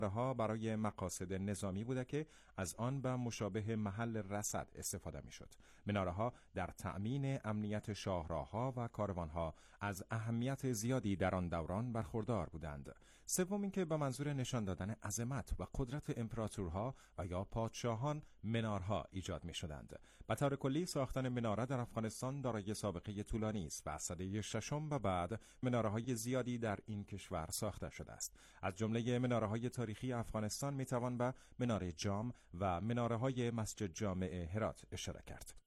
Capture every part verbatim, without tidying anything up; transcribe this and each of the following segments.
ها برای مقاصد نظامی بوده که از آن به مشابه محل رصد استفاده می شد. مناره ها در تأمین امنیت شاهراه‌ها و کاروانها از اهمیت زیادی در آن دوران برخوردار بودند. سوم اینکه به منظور نشان دادن عظمت و قدرت امپراتورها و یا پادشاهان منارها ایجاد می شدند. به طور کلی ساختن مناره در افغانستان دارای سابقه طولانی است و از سده ششم به بعد مناره‌های زیادی در این کشور ساخته شده است. از جمله مناره‌های تاریخی افغانستان می توان به مناره جام و مناره‌های مسجد جامع هرات اشاره کرد.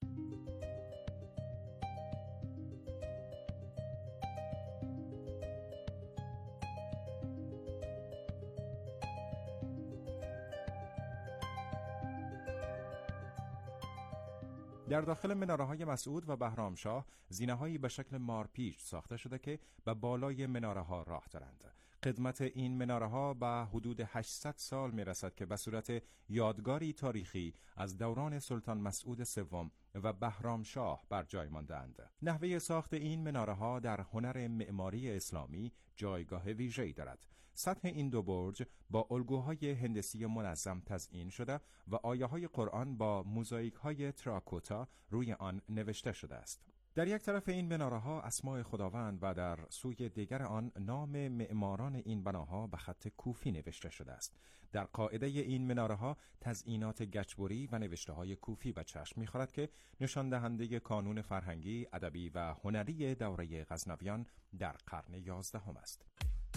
در داخل مناره‌های مسعود و بهرامشاه زینه‌هایی به شکل مارپیچ ساخته شده که به بالای مناره‌ها راه دارند. قدمت این مناره‌ها به حدود هشتصد سال می‌رسد که به صورت یادگاری تاریخی از دوران سلطان مسعود سوم و بهرامشاه بر جای مانده‌اند. نحوه ساخت این مناره‌ها در هنر معماری اسلامی جایگاه ویژه‌ای دارد. سطح این دو برج با الگوهای هندسی منظم تزیین شده و آیه‌های قرآن با موزاییک‌های تراکوتا روی آن نوشته شده است. در یک طرف این مناره‌ها اسماء خداوند و در سوی دیگر آن نام معماران این بناها به خط کوفی نوشته شده است. در قاعده این مناره‌ها تزیینات گچبری و نوشته‌های کوفی به چشم می‌خورد که نشان دهنده کانون فرهنگی، ادبی و هنری دوره غزنویان در قرن یازدهم است.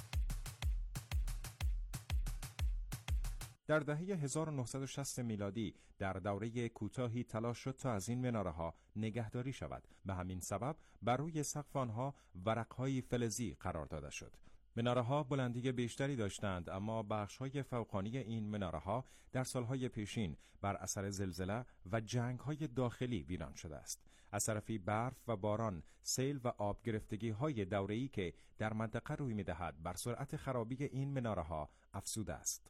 در دهه هزار و نهصد و شصت میلادی در دوره کوتاهی تلاش شد تا از این مناره‌ها نگهداری شود. به همین سبب بر روی سقف آنها ورق‌های فلزی قرار داده شد. مناره‌ها بلندی بیشتری داشتند، اما بخش‌های فوقانی این مناره‌ها در سالهای پیشین بر اثر زلزله و جنگ‌های داخلی ویران شده است. از طرفی برف و باران، سیل و آب گرفتگی‌های دوره‌ای که در منطقه روی می‌دهد بر سرعت خرابی این مناره‌ها افزوده است.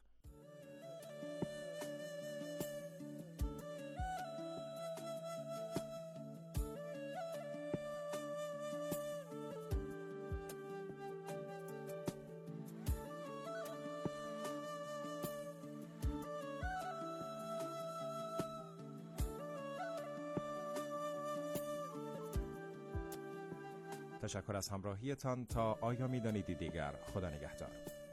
تشکر از همراهیتان. تا آیا می‌دانید دیگر؟ خدا نگهدار.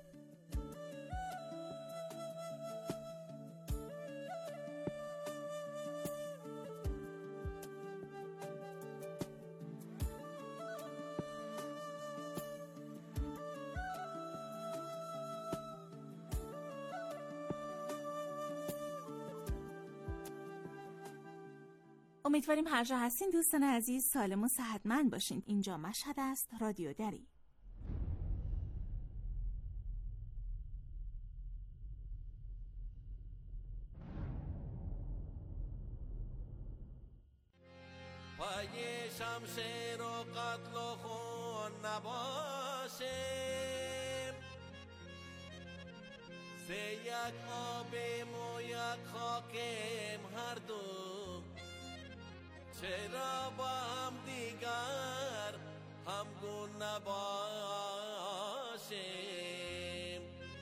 امیدواریم هر جا هستین دوستان عزیز سالم و صحتمند باشین. اینجا مشهد است، رادیو دری. پای شمشیر و قتل و خون نباشه، سه یک آبیم و یک خاکیم هر دو، چرا با هم دیگر همگون نباشیم؟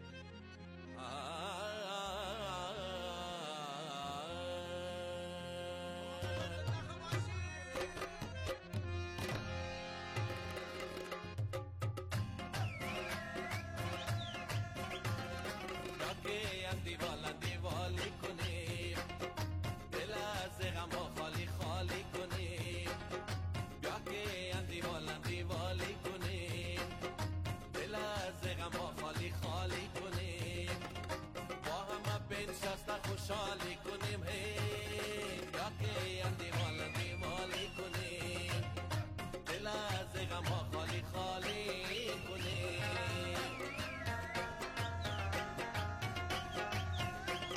یکی دیوالا دیوالی کنیم، دل از غم و خالی خالی کنیم. یکی دیوالا دیوالی کنیم، دل از غم و خالی خالی کنیم. با هم بنشست خوشحالی کنیم. یکی دیوالا دیوالی کنیم، دل از غم و خالی خالی کنیم.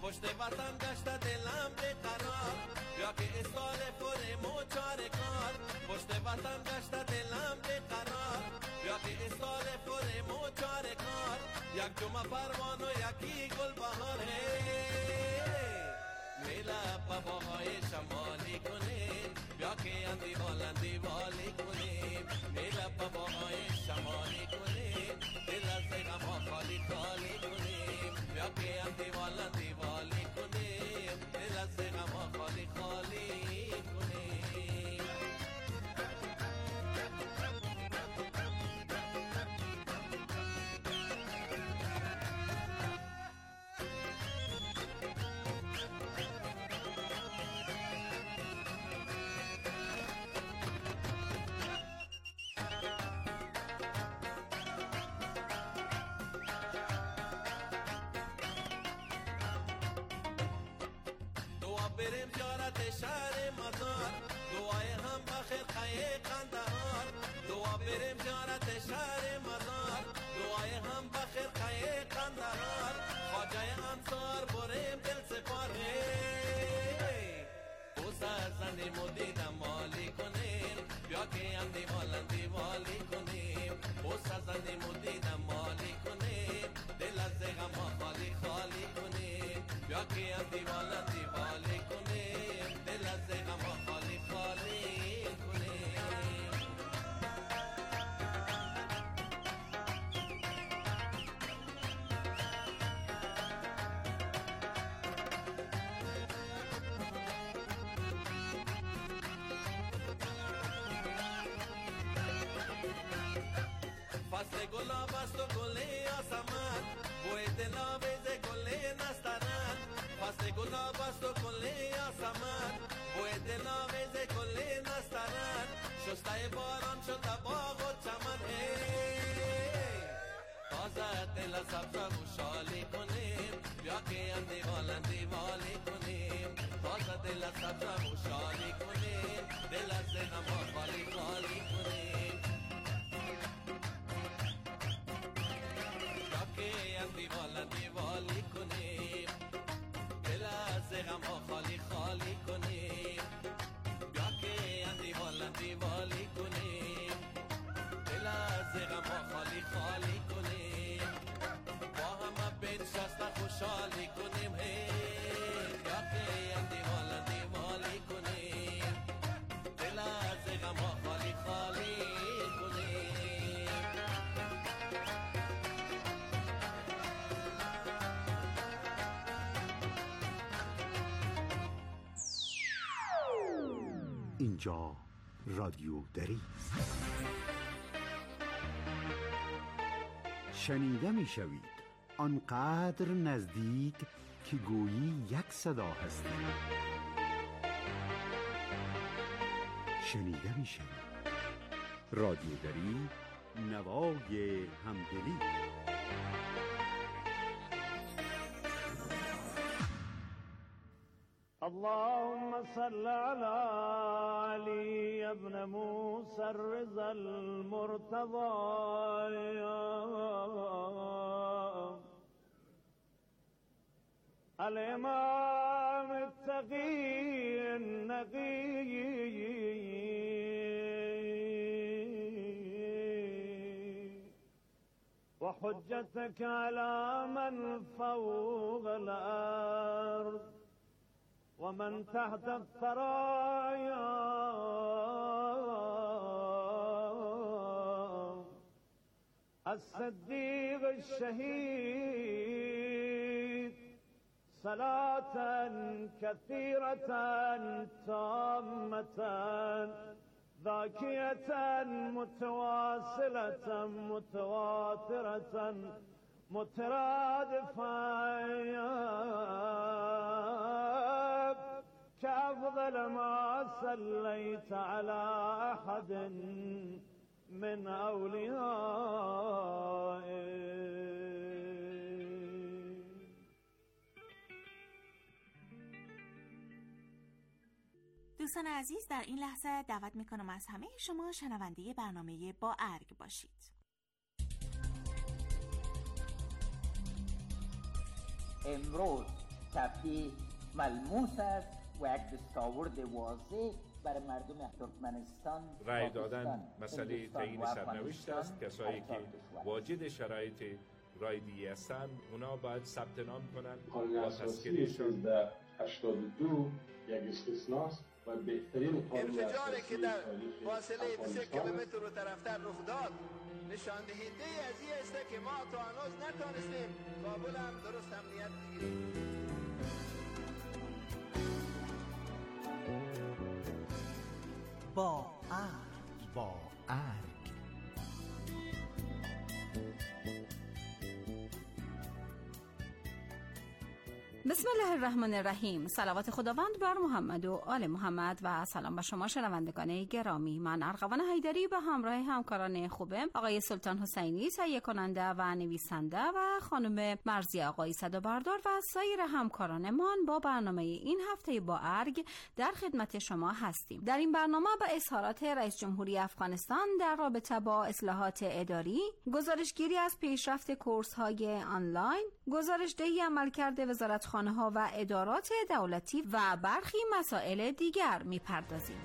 پشت وطن گشت دلم به قرار بیا که استال پر موچار کار پشت وطن گشت دلم به قرار بیا که استال پر موچار کار یک جمعه پروان و یکی گل بهاره میلا پاهای شمالی کنیم بیا که اندی والی والی کنیم میلا پاهای شمالی کنیم دل از غم خالی خالی کنیم بیا که اندی والی والی کنیم دل از غم خالی خالی کنیم بریم زیارت شهر مزار دعای هم بخیر خیه قندهار دعا بریم زیارت شهر مزار دعای هم بخیر خیه قندهار خواجه انصار بریم دل سپاره او سرزنیم و دیدم مالی کنیم بیا که هم دیوالن دیوالی کنیم او سرزنیم و دیدم مالی کنیم دل از غم خالی خالی کنیم بیا که هم دیوالن دیوالی کنیم دل از غم خالی خالی کنیم فصل گلاب است و گل آسمان بوی دلاویز گل نسترن فصل گلاب است و گل آسمان بوی دلاویز گل نسترن شسته باران شده باغ و چمن تازه دل سبز و شالی کنیم بیا که هم دیوالن دیوالی کنیم تازه دل سبز و شالی کنیم دل از غم خالی خالی کنیم دیوالا دیوالی کنیم دل از غم خالی خالی کنیم بیا که دیوالا دیوالی کنیم دل از غم خالی خالی کنیم با هم بنشسته خوشحالی کنیم بیا که دیوالا دیوالی کنیم دل از غم خالی خالی کنیم اینجا رادیو دری است. شنیده می شوید آنقدر نزدیک که گویی یک صدا هستید. شنیده می شوید رادیو دری، نوای همدلی. اللهم صل على علي ابن موسى الرضا المرتضى الإمام التقي النقي وحجتك على من فوق الأرض ومن تحت الثرايا الصديق الشهيد صلاة كثيرة تامة ذاكية متواصلة متواترة مترادفة كأفضل ما صليت على أحد من أوليائك. دوستان عزیز، در این لحظه دعوت میکنم از همه شما شنونده برنامه با ارگ باشید. امروز صفحه ملموس است و یک دستاورد واضح برای مردم ترکمنستان. رای دادن مسئله تعیین سرنوشت است. کسایی که واجد شرایط رایدی هستند اونا باید ثبت نام کنند. قانون اساسی سیزده هشتاد و دو یک استثناست و بهترین قانون انفجاری که در فاصله سه کیلومتر و طرفتر رخ داد نشان دهنده از این است که ما تا هنوز نتونستیم کابل هم درست امنیت بگیریم. با ارگ با ارگ بسم الله الرحمن الرحیم. صلوات خداوند بر محمد و آل محمد و سلام به شما شنوندگان گرامی. من ارغوان حیدری به همراه همکاران خوبم آقای سلطان حسینی تهیه کننده و نویسنده و خانم مرزی آقایی صدابردار و سایر همکارانمان با برنامه این هفته با ارگ در خدمت شما هستیم. در این برنامه به اظهارات رئیس جمهوری افغانستان در رابطه با اصلاحات اداری، گزارشگیری از پیشرفت کورس‌های آنلاین، گزارش‌دهی عملکرد وزارت خانه‌ها و ادارات دولتی و برخی مسائل دیگر می‌پردازیم.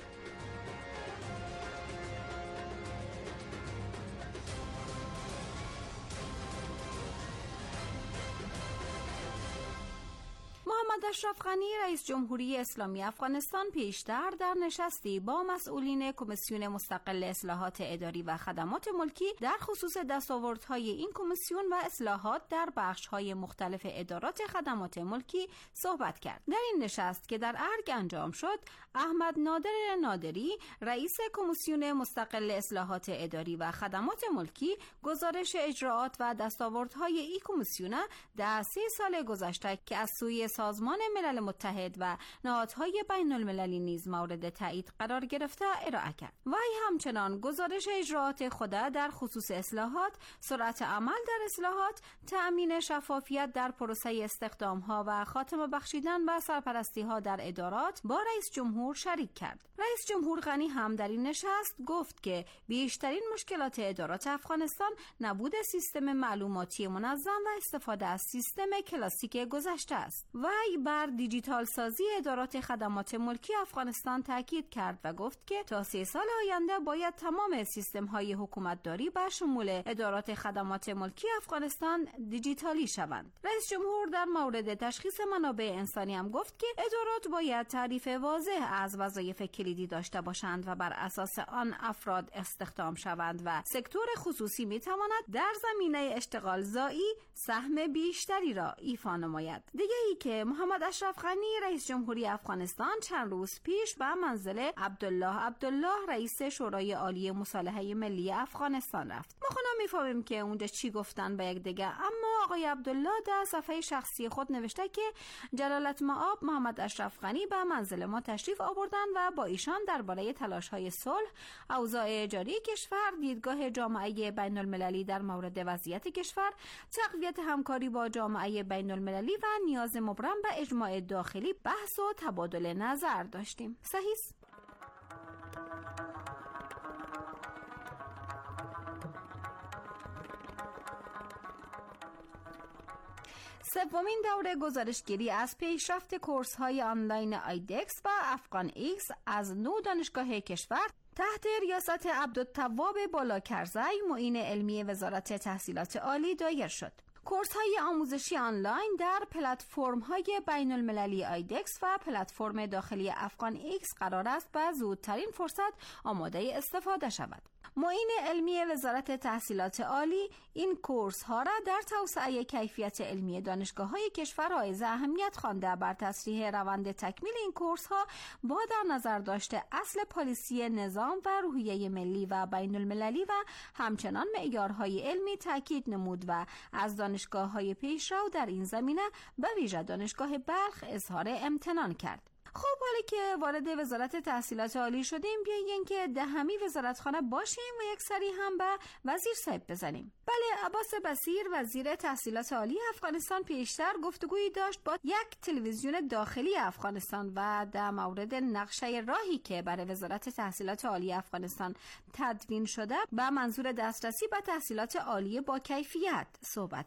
محمد اشرف غنی رئیس جمهوری اسلامی افغانستان پیشتر در نشستی با مسئولین کمیسیون مستقل اصلاحات اداری و خدمات ملکی در خصوص دستاوردهای این کمیسیون و اصلاحات در بخش‌های مختلف ادارات خدمات ملکی صحبت کرد. در این نشست که در ارگ انجام شد، احمد نادر نادری رئیس کمیسیون مستقل اصلاحات اداری و خدمات ملکی گزارش اجراعات و دستاوردهای این کمیسیون در سه سال گذشته که از سوی سازمان ملل متحد و نهادهای بین المللی نیز مورد تایید قرار گرفته ارائه کرد. وی همچنان گزارش اجراعات خود در خصوص اصلاحات، سرعت عمل در اصلاحات، تأمین شفافیت در پروسه استخدام‌ها و خاتمه بخشیدن و سرپرستی‌ها در ادارات با رئیس جمهور شریک کرد. رئیس جمهور غنی هم در این نشست گفت که بیشترین مشکلات ادارات افغانستان نبود سیستم معلوماتی منظم و استفاده از سیستم کلاسیک گذشته است. وی بر دیجیتال سازی ادارات خدمات ملکی افغانستان تاکید کرد و گفت که تا سه سال آینده باید تمام سیستم‌های حکومتداری به شمول ادارات خدمات ملکی افغانستان دیجیتالی شوند. رئیس جمهور در مورد تشخیص منابع انسانی هم گفت که ادارات باید تعریف واضح از وظایف کلیدی داشته باشند و بر اساس آن افراد استخدام شوند و سکتور خصوصی می‌تواند در زمینه اشتغال زایی سهم بیشتری را ایفا نماید. دیگه ای که محمد اشرف غنی رئیس جمهوری افغانستان چند روز پیش به منزل عبدالله عبدالله رئیس شورای عالی مصالحه ملی افغانستان رفت. ما خودم میفهمیم که اونجا چی گفتن به یک دیگه، اما آقای عبدالله در صفحه شخصی خود نوشته که جلالت مآب محمد اشرف غنی به منزل ما تشریف آوردند و با ایشان درباره تلاش‌های صلح، اوضاع جاری کشور، دیدگاه جامعه بین المللی در مورد وضعیت کشور، تقویت همکاری با جامعه بین المللی و نیاز مبرم به اجماع داخلی بحث و تبادل نظر داشتیم. صحیح است؟ سومین دوره گزارشگیری از پیشرفت کورس‌های آنلاین آیدکس و افغان ایکس از نو دانشگاه کشور تحت ریاست عبدالتواب بالاکرزی معین علمی وزارت تحصیلات عالی دایر شد. کورس‌های آموزشی آنلاین در پلتفرم‌های بین‌المللی آیدکس و پلتفرم داخلی افغان ایکس قرار است به زودترین فرصت آماده استفاده شود. معین علمی وزارت تحصیلات عالی این کورس ها را در توسعه کیفیت علمی دانشگاه‌های کشور حائز اهمیت خوانده. بر تسریع روند تکمیل این کورس ها با در نظر داشته اصل پالیسی نظام و روحیه ملی و بین المللی و همچنان معیارهای علمی تاکید نمود و از دانشگاه‌های پیشرو در این زمینه به ویژه دانشگاه بلخ اظهار امتنان کرد. خب حالا که وارد وزارت تحصیلات عالی شدیم، بیاییم که دهمی وزارتخانه باشیم و یک سری هم به وزیر صاحب بزنیم. بله، عباس بصیر وزیر تحصیلات عالی افغانستان پیشتر گفتگویی داشت با یک تلویزیون داخلی افغانستان و در مورد نقشه راهی که برای وزارت تحصیلات عالی افغانستان تدوین شده به منظور دسترسی به تحصیلات عالی با کیفیت صحبت کرد.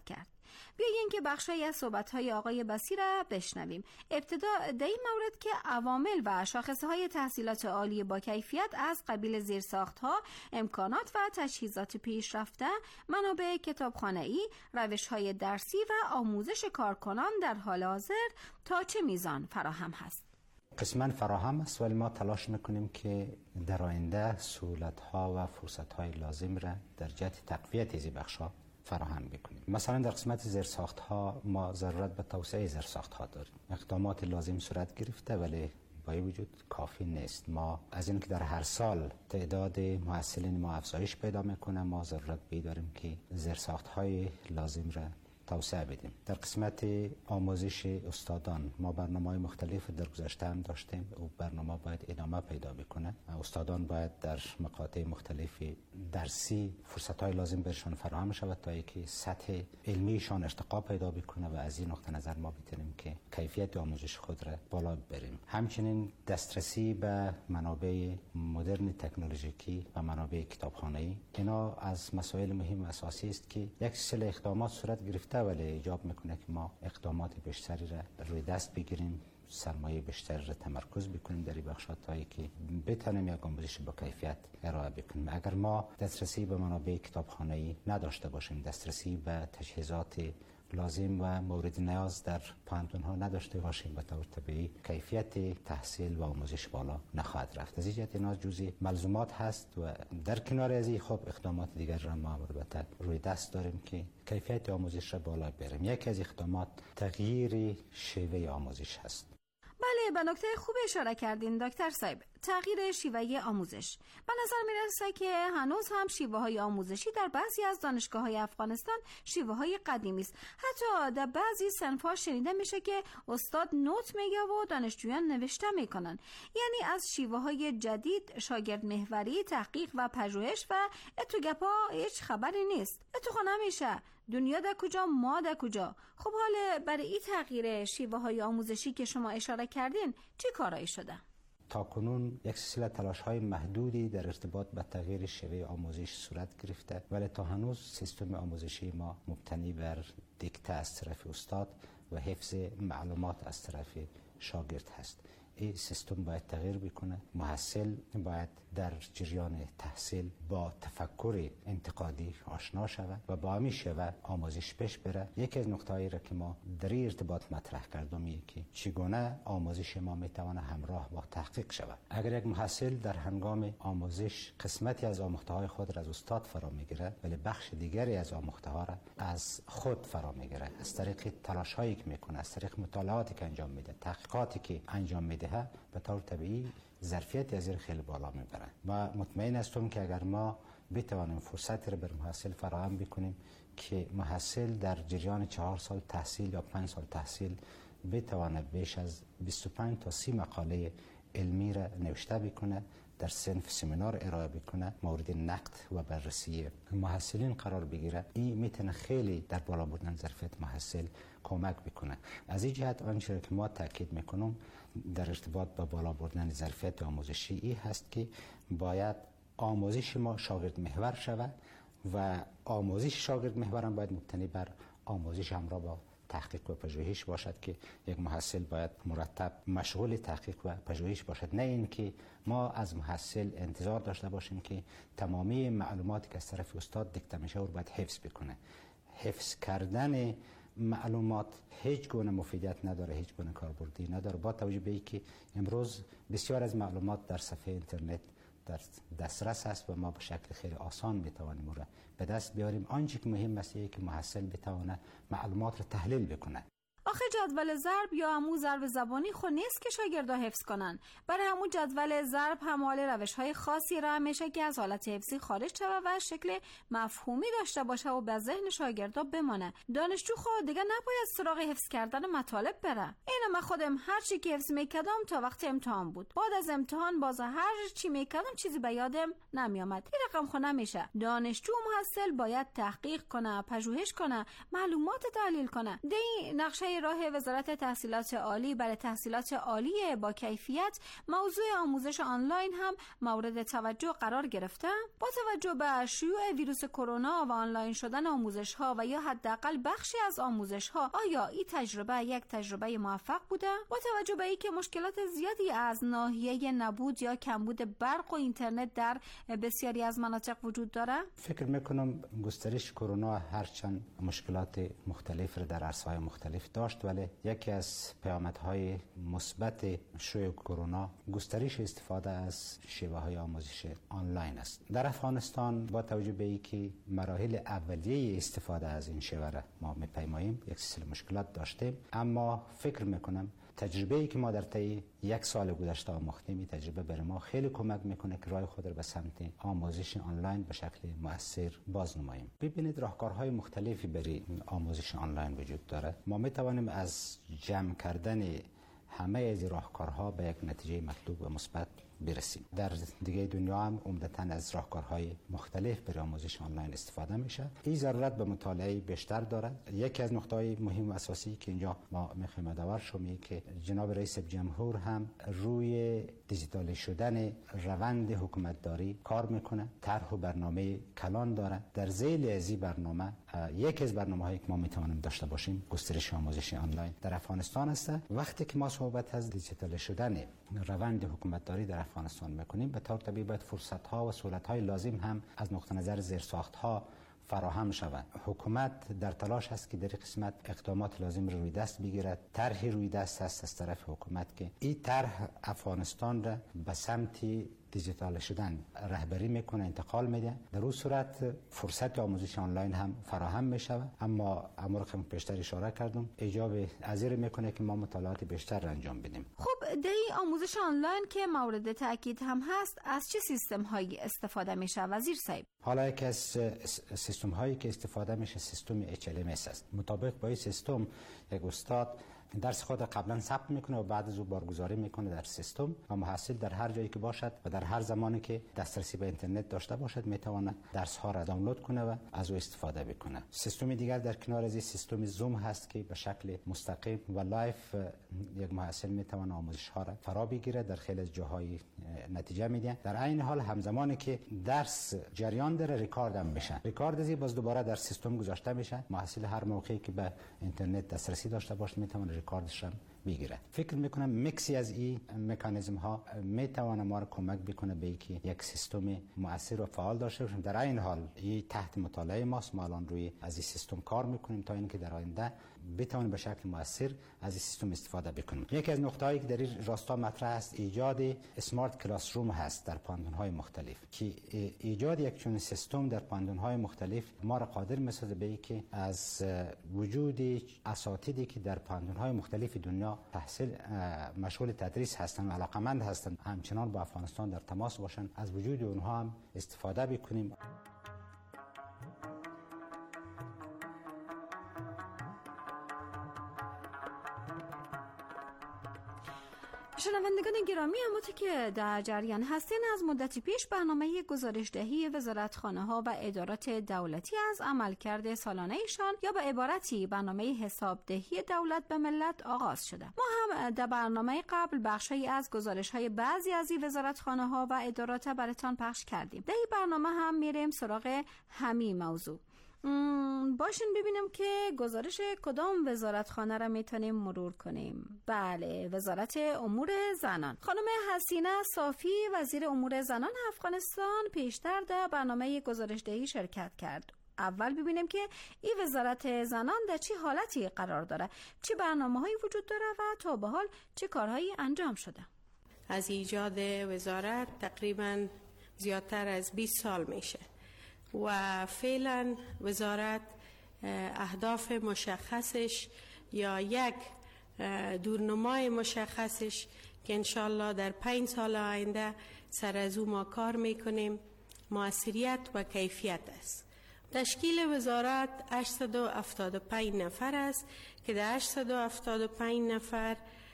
بیایید که بخشی از صحبت‌های آقای بصری را بشنویم. ابتدا در این مورد که عوامل و شاخصه‌های تحصیلات عالی با کیفیت از قبیل زیرساخت‌ها، امکانات و تجهیزات پیشرفته، منابع کتابخانه‌ای، روش‌های درسی و آموزش کارکنان در حال حاضر تا چه میزان فراهم هست؟ قسماً فراهم است، ولی ما تلاش میکنیم که در آینده سهولت‌ها و فرصت‌های لازم را در جهت تقویت این بخش‌ها فراهم بکنیم. مثلا در قسمت زیرساخت‌ها ما ضرورت به توسعه زیرساخت‌ها داریم. اقدامات لازم صورت گرفته ولی با این وجود کافی نیست. ما از این که در هر سال تعداد محصلین ما افزایش پیدا میکنه، ما ضرورت بیداریم که زیرساخت‌های لازم را توسعه بدیم. در قسمت آموزش استادان ما برنامه‌های مختلف در گذشته هم داشتیم و برنامه باید ادامه پیدا بکنه. استادان باید در مقاطع مختلف درسی فرصت‌های لازم برشان فراهم شود تا اینکه سطح علمیشان ارتقا پیدا بکنه و از این نقطه نظر ما بتونیم که کیفیت آموزش خود را بالا ببریم. همچنین دسترسی به منابع مدرن تکنولوژیکی و منابع کتابخانه‌ای، اینا از مسائل مهم و اساسی است که یک سلسله اقدامات صورت گرفته ولی ایجاب میکنه که ما اقدامات بیشتری را روی دست بگیریم، سرمایه بیشتری را تمرکز بکنیم در این بخشات تا که بتونیم یک آموزش با کیفیت ارائه بکنیم. اگر ما دسترسی به منابع کتابخانه‌ای نداشته باشیم، دسترسی به تجهیزات لازم و مورد نیاز در پوهنتون‌ها نداشته باشیم، به طور طبیعی کیفیت تحصیل و آموزش بالا نخواهد رفت. از این جهت اینا جزء ملزومات هست و در کنار از این خب اقدامات دیگر را ما البته روی دست داریم که کیفیت آموزش را بالا بریم. یکی از اقدامات تغییر شیوه آموزش هست. بله، به نکته خوب اشاره کردین دکتر صاحب. تغییر شیوه آموزش. به نظر میرسه که هنوز هم شیوه های آموزشی در بعضی از دانشگاه های افغانستان شیوه های قدیمی است. حتی در بعضی صنف‌ها شنیده میشه که استاد نوت میگه و دانشجویان نوشته میکنن. یعنی از شیوه های جدید، شاگرد محوری، تحقیق و پژوهش و اتو گپا هیچ خبری نیست. اتو خو نمیشه. دنیا در کجا، ما در کجا؟ خب حالا برای این تغییر شیوه های آموزشی که شما اشاره کردین چی کارایی شده؟ تا کنون یک سلسله تلاش‌های محدودی در ارتباط به تغییر شیوه آموزش صورت گرفته، ولی تا هنوز سیستم آموزشی ما مبتنی بر دیکته از طرف استاد و حفظ معلومات از طرف شاگرد هست. این سیستم باید تغییر بکنه. محصل باید در جریان تحصیل با تفکر انتقادی آشنا شود و با همین شیوه آموزش پیش بره. یکی از نکته‌هایی را که ما در این ارتباط مطرح کردم اینه که چگونه آموزش ما میتونه همراه با تحقیق شود. اگر یک محصل در هنگام آموزش قسمتی از آموخته‌های خود را از استاد فرا میگیره ولی بخش دیگری از آموخته‌ها را از خود فرا میگیره، از طریق تلاش‌هایی که میکنه، از طریق مطالعاتی که انجام میده، تحقیقاتی که انجام میده، به طور طبیعی ظرفیت از این خیلی بالا میبره. و مطمئن هستم که اگر ما بتوانیم فرصت را بر محصل فراهم بکنیم که محصل در جریان چهار سال تحصیل یا پنج سال تحصیل بتوانه بیش از بیست و پنج تا سی مقاله علمی را نوشته بکنه، در صنف سمینار ارائه بکنه، مورد نقد و بررسی محصلین قرار بگیره، این میتونه خیلی در بالا بردن ظرفیت محصل کمک بکنه. از این جهت آنچه که ما تاکید میکنم در ارتباط با بالا بردن ظرفیت آموزشی این هست که باید آموزش ما شاگرد محور شود و آموزش شاگرد محور هم باید مبتنی بر آموزش همراه با تحقیق و پژوهش باشد که یک محصل باید مرتب مشغول تحقیق و پژوهش باشد، نه این که ما از محصل انتظار داشته باشیم که تمامی معلوماتی که از طرف استاد دیکته میشه رو باید حفظ بکنه. حفظ کردن معلومات هیچ گونه مفیدیت نداره، هیچ گونه کاربردی نداره، با توجه به اینکه امروز بسیار از معلومات در صفحه اینترنت در دسترس است و ما به شکل خیلی آسان میتوانیم را به دست بیاریم. آنچه که مهم است اینه که محصل بتونه معلومات را تحلیل بکنه. آخه جدول ضرب یا همون ضرب زبانی خود نیست که شاگردا حفظ کنن. برای همون جدول ضرب هم حال روش‌های خاصی را میشه که از حالت حفظی خارج شود و شکل مفهومی داشته باشه و به ذهن شاگردا بمانه. دانشجو خود دیگه نباید سراغ حفظ کردن مطالب بره. اینو من خودم هر چی که حفظ میکردم تا وقت امتحان بود. بعد از امتحان باز هر چی میکردم چیزی به یادم نمیامد. این رقم خود نمیشه. دانشجو محصل باید تحقیق کنه، پژوهش کنه، معلومات تحلیل کنه. دی نقشه راه وزارت تحصیلات عالی برای تحصیلات عالی با کیفیت، موضوع آموزش آنلاین هم مورد توجه قرار گرفته. با توجه به شیوع ویروس کرونا و آنلاین شدن آموزش‌ها و یا حداقل بخشی از آموزش‌ها، آیا این تجربه یک تجربه موفق بوده؟ با توجه به اینکه مشکلات زیادی از ناحیه نبود یا کمبود برق و اینترنت در بسیاری از مناطق وجود داره؟ فکر میکنم گسترش کرونا هرچند مشکلات مختلف را در عرصه‌های مختلف داشت، ولی یکی از پیامدهای مثبت شیوع کرونا گسترش استفاده از شیوه‌های آموزش آنلاین است. در افغانستان با توجه به اینکه مراحل اولیه استفاده از این شیوه را ما می‌پیماییم، یک سلسله مشکلات داشتیم، اما فکر میکنم تجربه‌ای که ما در طی یک سال گذشته آموختیم، این تجربه برای ما خیلی کمک میکنه که راه خود را به سمت آموزش آنلاین به شکل مؤثر بازنماییم. ببینید راهکارهای مختلفی برای آموزش آنلاین وجود داره. ما میتوانیم از جمع کردن همه از راهکارها به یک نتیجه مطلوب و مثبت برسیم. در دیگه دنیا هم عمدتاً از راهکارهای مختلف برای آموزش آنلاین استفاده میشه. این ضرورت به مطالعه بیشتر دارد. یکی از نقطه‌های مهم و اساسی که اینجا ما میخوایم یادآور شویم که جناب رئیس جمهور هم روی دیجیتال شدن روند حکومتداری کار میکنه. طرح و برنامه کلان داره. در ذیل از این برنامه یکی از برنامه‌هایی که ما میتوانیم داشته باشیم گسترش آموزش آنلاین در افغانستان است. وقتی که ما صحبت از دیجیتال شدن روند حکومتداری در افغانستان میکنیم، به طور طبیعی باید فرصت‌ها و سهولت‌های لازم هم از نقطه نظر زیرساخت‌ها فراهم شود. حکومت در تلاش است که در قسمت اقدامات لازم روی دست بگیرد. طرح روی دست است از طرف حکومت که این طرح افغانستان را به سمت دیجیتال شدن رهبری میکنه، انتقال میده. در اون صورت فرصت آموزش آنلاین هم فراهم میشود، اما امر که بیشتر اشاره کردم ایجاب ازیر میکنه که ما مطالعات بیشتر انجام بدیم. خب در آموزش آنلاین که مورد تاکید هم هست، از چه سیستم هایی استفاده میشه وزیر صاحب؟ حالا یکی از سیستم هایی که استفاده میشه سیستم اچ ال ام اس است. مطابق با این سیستم یک استاد درس خود قبلا ثبت میکنه و بعد از او بارگذاری میکنه در سیستم و محصل در هر جایی که باشد و در هر زمانی که دسترسی به اینترنت داشته باشد میتونه درس ها را دانلود کنه و از او استفاده بکنه. سیستم دیگر در کنار از این سیستم زوم هست که به شکل مستقیم و لایف یک محصل میتونه آموزش ها را فرا بگیره، در خیلی از جاهای نتیجه میده. در عین حال همزمانی که درس جریان داره ریکارد هم میشه. ریکارد از این باز دوباره در سیستم گذاشته میشه. محصل هر موقعی که به اینترنت دسترسی داشته باشه میتونه ریکاردش هم بگیره. فکر میکنم میکسی از این مکانیزم ها میتونه ما را کمک بکنه به اینکه یک سیستم مؤثر و فعال داشته باشیم. در این حال این تحت مطالعه ماست، ما الان روی از این سیستم کار میکنیم تا اینکه در آینده بتوانیم به شکل مؤثر از این سیستم استفاده بکنیم. یکی از نقطه‌هایی که در این راستا مطرح است ایجاد اسمارت کلاس روم هست در پاندون‌های مختلف که ایجاد یک چنین سیستم در پاندون‌های مختلف ما را قادر می‌سازه به اینکه از وجود اساتیدی که در پاندون‌های مختلف دنیا تحصیل مشغول تدریس هستند و علاقمند هستند همچنان با افغانستان در تماس باشند، از وجود اونها هم استفاده بکنیم. شنوندگان گرامی، همونطور که در جریان هستین، از مدتی پیش برنامه گزارشدهی وزارتخانه‌ها و ادارات دولتی از عملکرد سالانه‌شان یا به عبارتی برنامه حسابدهی دولت به ملت آغاز شده. ما هم در برنامه قبل بخشی از گزارش‌های بعضی از این وزارتخانه‌ها و ادارات براتون پخش کردیم. در این برنامه هم میریم سراغ همین موضوع. باشین ببینیم که گزارش کدام وزارتخانه را میتونیم مرور کنیم. بله، وزارت امور زنان. خانم حسینه صافی وزیر امور زنان افغانستان پیشتر در برنامه گزارشدهی شرکت کرد. اول ببینیم که این وزارت زنان در چه حالتی قرار داره، چه برنامه‌هایی وجود داره و تا به حال چه کارهایی انجام شده. از ایجاد وزارت تقریباً زیادتر از بیست سال میشه و فعلا وزارت اهداف مشخصش یا یک دورنمای مشخصش که انشالله در پنج سال آینده سر از او ما کار میکنیم موثریت و کیفیت است. تشکیل وزارت هشتصد و هفتاد و پنج نفر است که در هشتصد و هفتاد و پنج نفر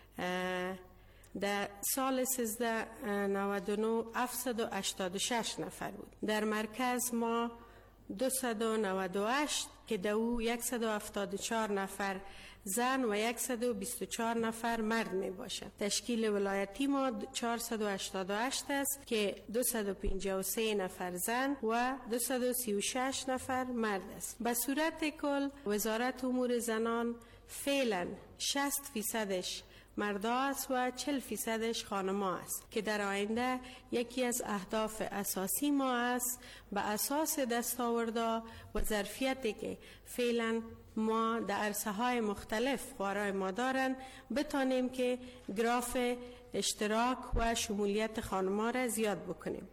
در سال سیزده نود و نه هفتصد و هشتاد و شش نفر بود. در مرکز ما دویست و نود و هشت که در او صد و هفتاد و چهار نفر زن و صد و بیست و چهار نفر مرد می باشد. تشکیل ولایتی ما چهارصد و هشتاد و هشت است که دویست و پنجاه و سه نفر زن و دویست و سی و شش نفر مرد است. به صورت کل وزارت امور زنان فعلا شصت فیصدش مردا است و چهل فیصدش خانما است که در آینده یکی از اهداف اساسی ما است به اساس دستاوردا و ظرفیتی که فعلا ما در عرصه های مختلف خوارای ما دارن بتانیم که گراف اشتراک و شمولیت خانما را زیاد بکنیم.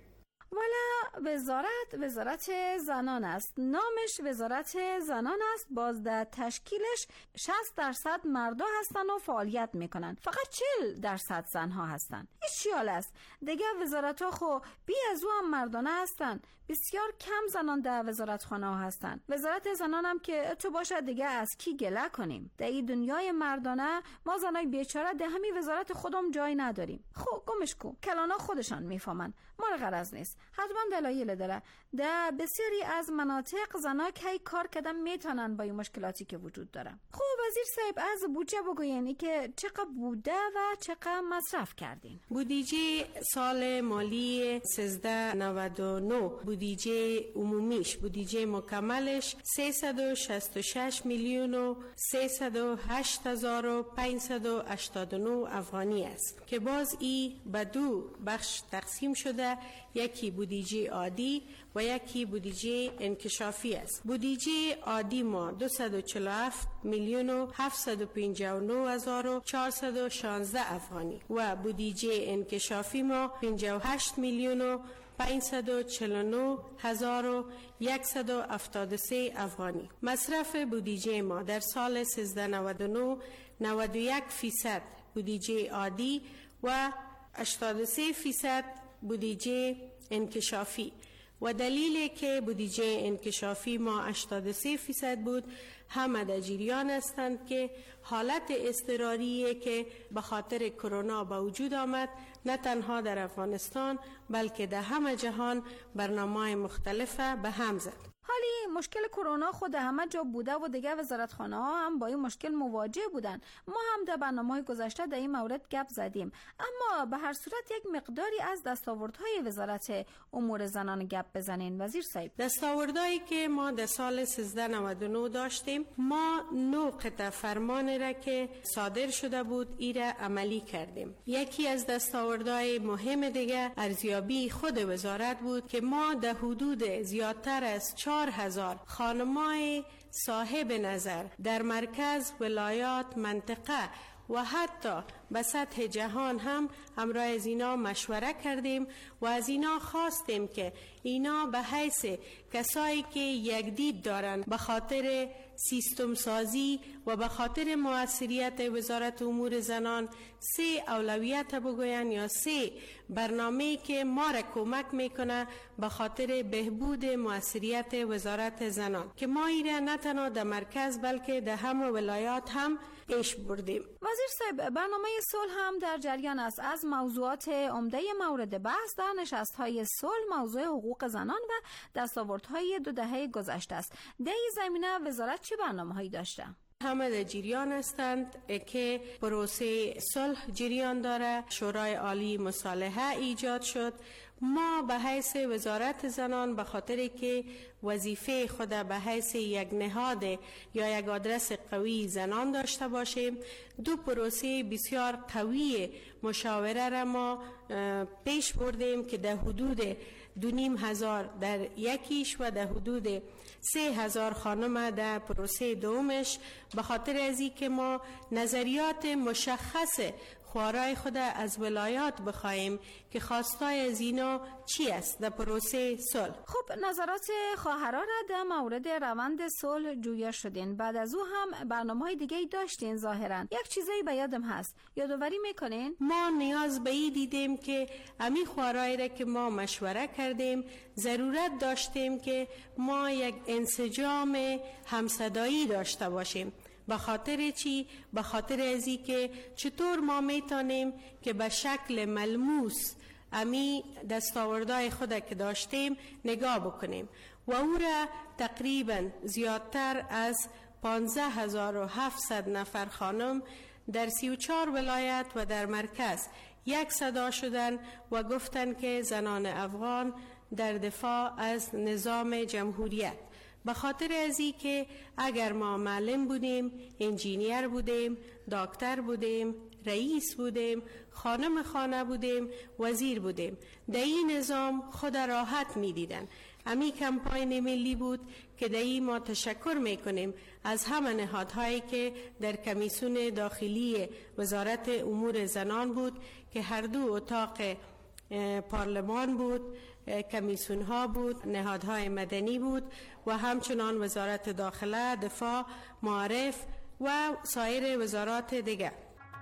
ولی وزارت وزارت زنان است، نامش وزارت زنان است، باز در تشکیلش شصت درصد مردا هستن و فعالیت میکنن، فقط چهل درصد زنها هستن. این چیال است دیگه؟ وزارت ها خو بی از او هم مردانه هستن، بسیار کم زنان در وزارت خانه ها هستن. وزارت زنان هم که تو باشد دیگه از کی گله کنیم؟ در این دنیای مردانه ما زنای بیچاره در همین وزارت خودم جای نداریم. خب گمش کو، کلانا خودشان میفهمن، ما را غرض نیست. حتما دلایل داره. در بسیاری از مناطق زنا کی کار کردن میتونن با این مشکلاتی که وجود داره. خب وزیر صاحب از بودجه بگوین که چقدر بوده و چقدر مصرف کردین؟ بودجه سال مالی سیزده نود و نه بودجه عمومیش، بودجه مکملش سیصد و شصت و شش میلیون و سیصد و هشت هزار و پانصد و هشتاد و نه افغانی است که باز ای به دو بخش تقسیم شده، یکی بودجه عادی و یکی بودجه انکشافی است. بودجه عادی ما دویست و چهل و هفت میلیون و هفتصد و پنجاه و نه هزار و چهارصد و شانزده افغانی و بودجه انکشافی ما پنجاه و هشت میلیون و پانصد و چهل و نه هزار و صد و هفتاد و سه افغانی. مصرف بودجه ما در سال سیزده نود و نه نود و یک فیصد بودجه عادی و هشتاد و سه فیصد بودجه انکشافی و دلیلی که بودجه انکشافی ما هشتاد و سه فیصد بود همه در جریان هستند که حالت اضطراری که به خاطر کرونا به وجود آمد نه تنها در افغانستان بلکه در همه جهان برنامه‌های مختلفه به هم زد. حالی مشکل کرونا خود همه جا بوده و دیگه وزارتخانه ها هم با این مشکل مواجه بودن. ما هم در برنامه‌های گذشته در این مورد گپ زدیم، اما به هر صورت یک مقداری از دستاوردهای وزارت امور زنان گپ بزنین وزیر صاحب. دستاوردهایی که ما در سال سیزده نود و نه داشتیم، ما نو قطع فرمان را که صادر شده بود ای را عملی کردیم. یکی از دستاوردهای مهم دیگه ارزیابی خود وزارت بود که ما در حدود زیادتر از چهار هزار خانمای صاحب نظر در مرکز، ولایات، منطقه و حتی به سطح جهان هم همراه از اینا مشوره کردیم و از اینا خواستیم که اینا به حیث کسایی که یک دید دارن به خاطر سیستم سازی و به خاطر موثریت وزارت امور زنان سه اولویت بگوین یا سه برنامه که ما را کمک میکنه به خاطر بهبود موثریت وزارت زنان که ما ایره نه تنها در مرکز بلکه در همه ولایات هم پیش بردیم. وزیر صاحب برنامه صلح هم در جریان است. از موضوعات عمده مورد بحث در نشست‌های صلح موضوع حقوق زنان و دستاوردهای دو دهه گذشته است. در این زمینه وزارت چه برنامه‌هایی داشته؟ همه در جریان هستند که پروسه صلح جریان داره، شورای عالی مصالحه ایجاد شد. ما به حیث وزارت زنان به خاطر که وظیفه خود به حیث یک نهاد یا یک آدرس قوی زنان داشته باشیم، دو پروسه بسیار قوی مشاوره را ما پیش بردیم که در حدود دو نیم هزار در یکیش و در حدود سه هزار خانم در پروسه دومش، به خاطر ازی که ما نظریات مشخص خوارای خود از ولایات بخواهیم که خواستای از اینا چی است در پروسه صلح. خب نظرات خواهران را در مورد روند صلح جویا شدین، بعد از او هم برنامه‌های دیگه‌ای داشتین ظاهراً. یک چیزی به یادم هست، یادآوری میکنین؟ ما نیاز به این دیدیم که امی خوارای را که ما مشوره کردیم ضرورت داشتیم که ما یک انسجام همصدایی داشته باشیم. به خاطر چی؟ به خاطر ازی که چطور ما میتونیم که به شکل ملموس امی دستاوردهای خود که داشتیم نگاه بکنیم و او را تقریبا زیادتر از پانزده هزار و هفتصد نفر خانم در سی و چهار ولایت و در مرکز یک صدا شدند و گفتند که زنان افغان در دفاع از نظام جمهوریت، به خاطر ازی که اگر ما معلم بودیم، انجینیر بودیم، دکتر بودیم، رئیس بودیم، خانم خانه بودیم، وزیر بودیم، در این نظام خود راحت می دیدن. امی کمپاین ملی بود که در این ما تشکر میکنیم از همه نهادهایی که در کمیسیون داخلی وزارت امور زنان بود که هر دو اتاق پارلمان بود، کمیسیون ها بود، نهادهای مدنی بود و همچنان وزارت داخله، دفاع، معارف و سایر وزارات دیگر.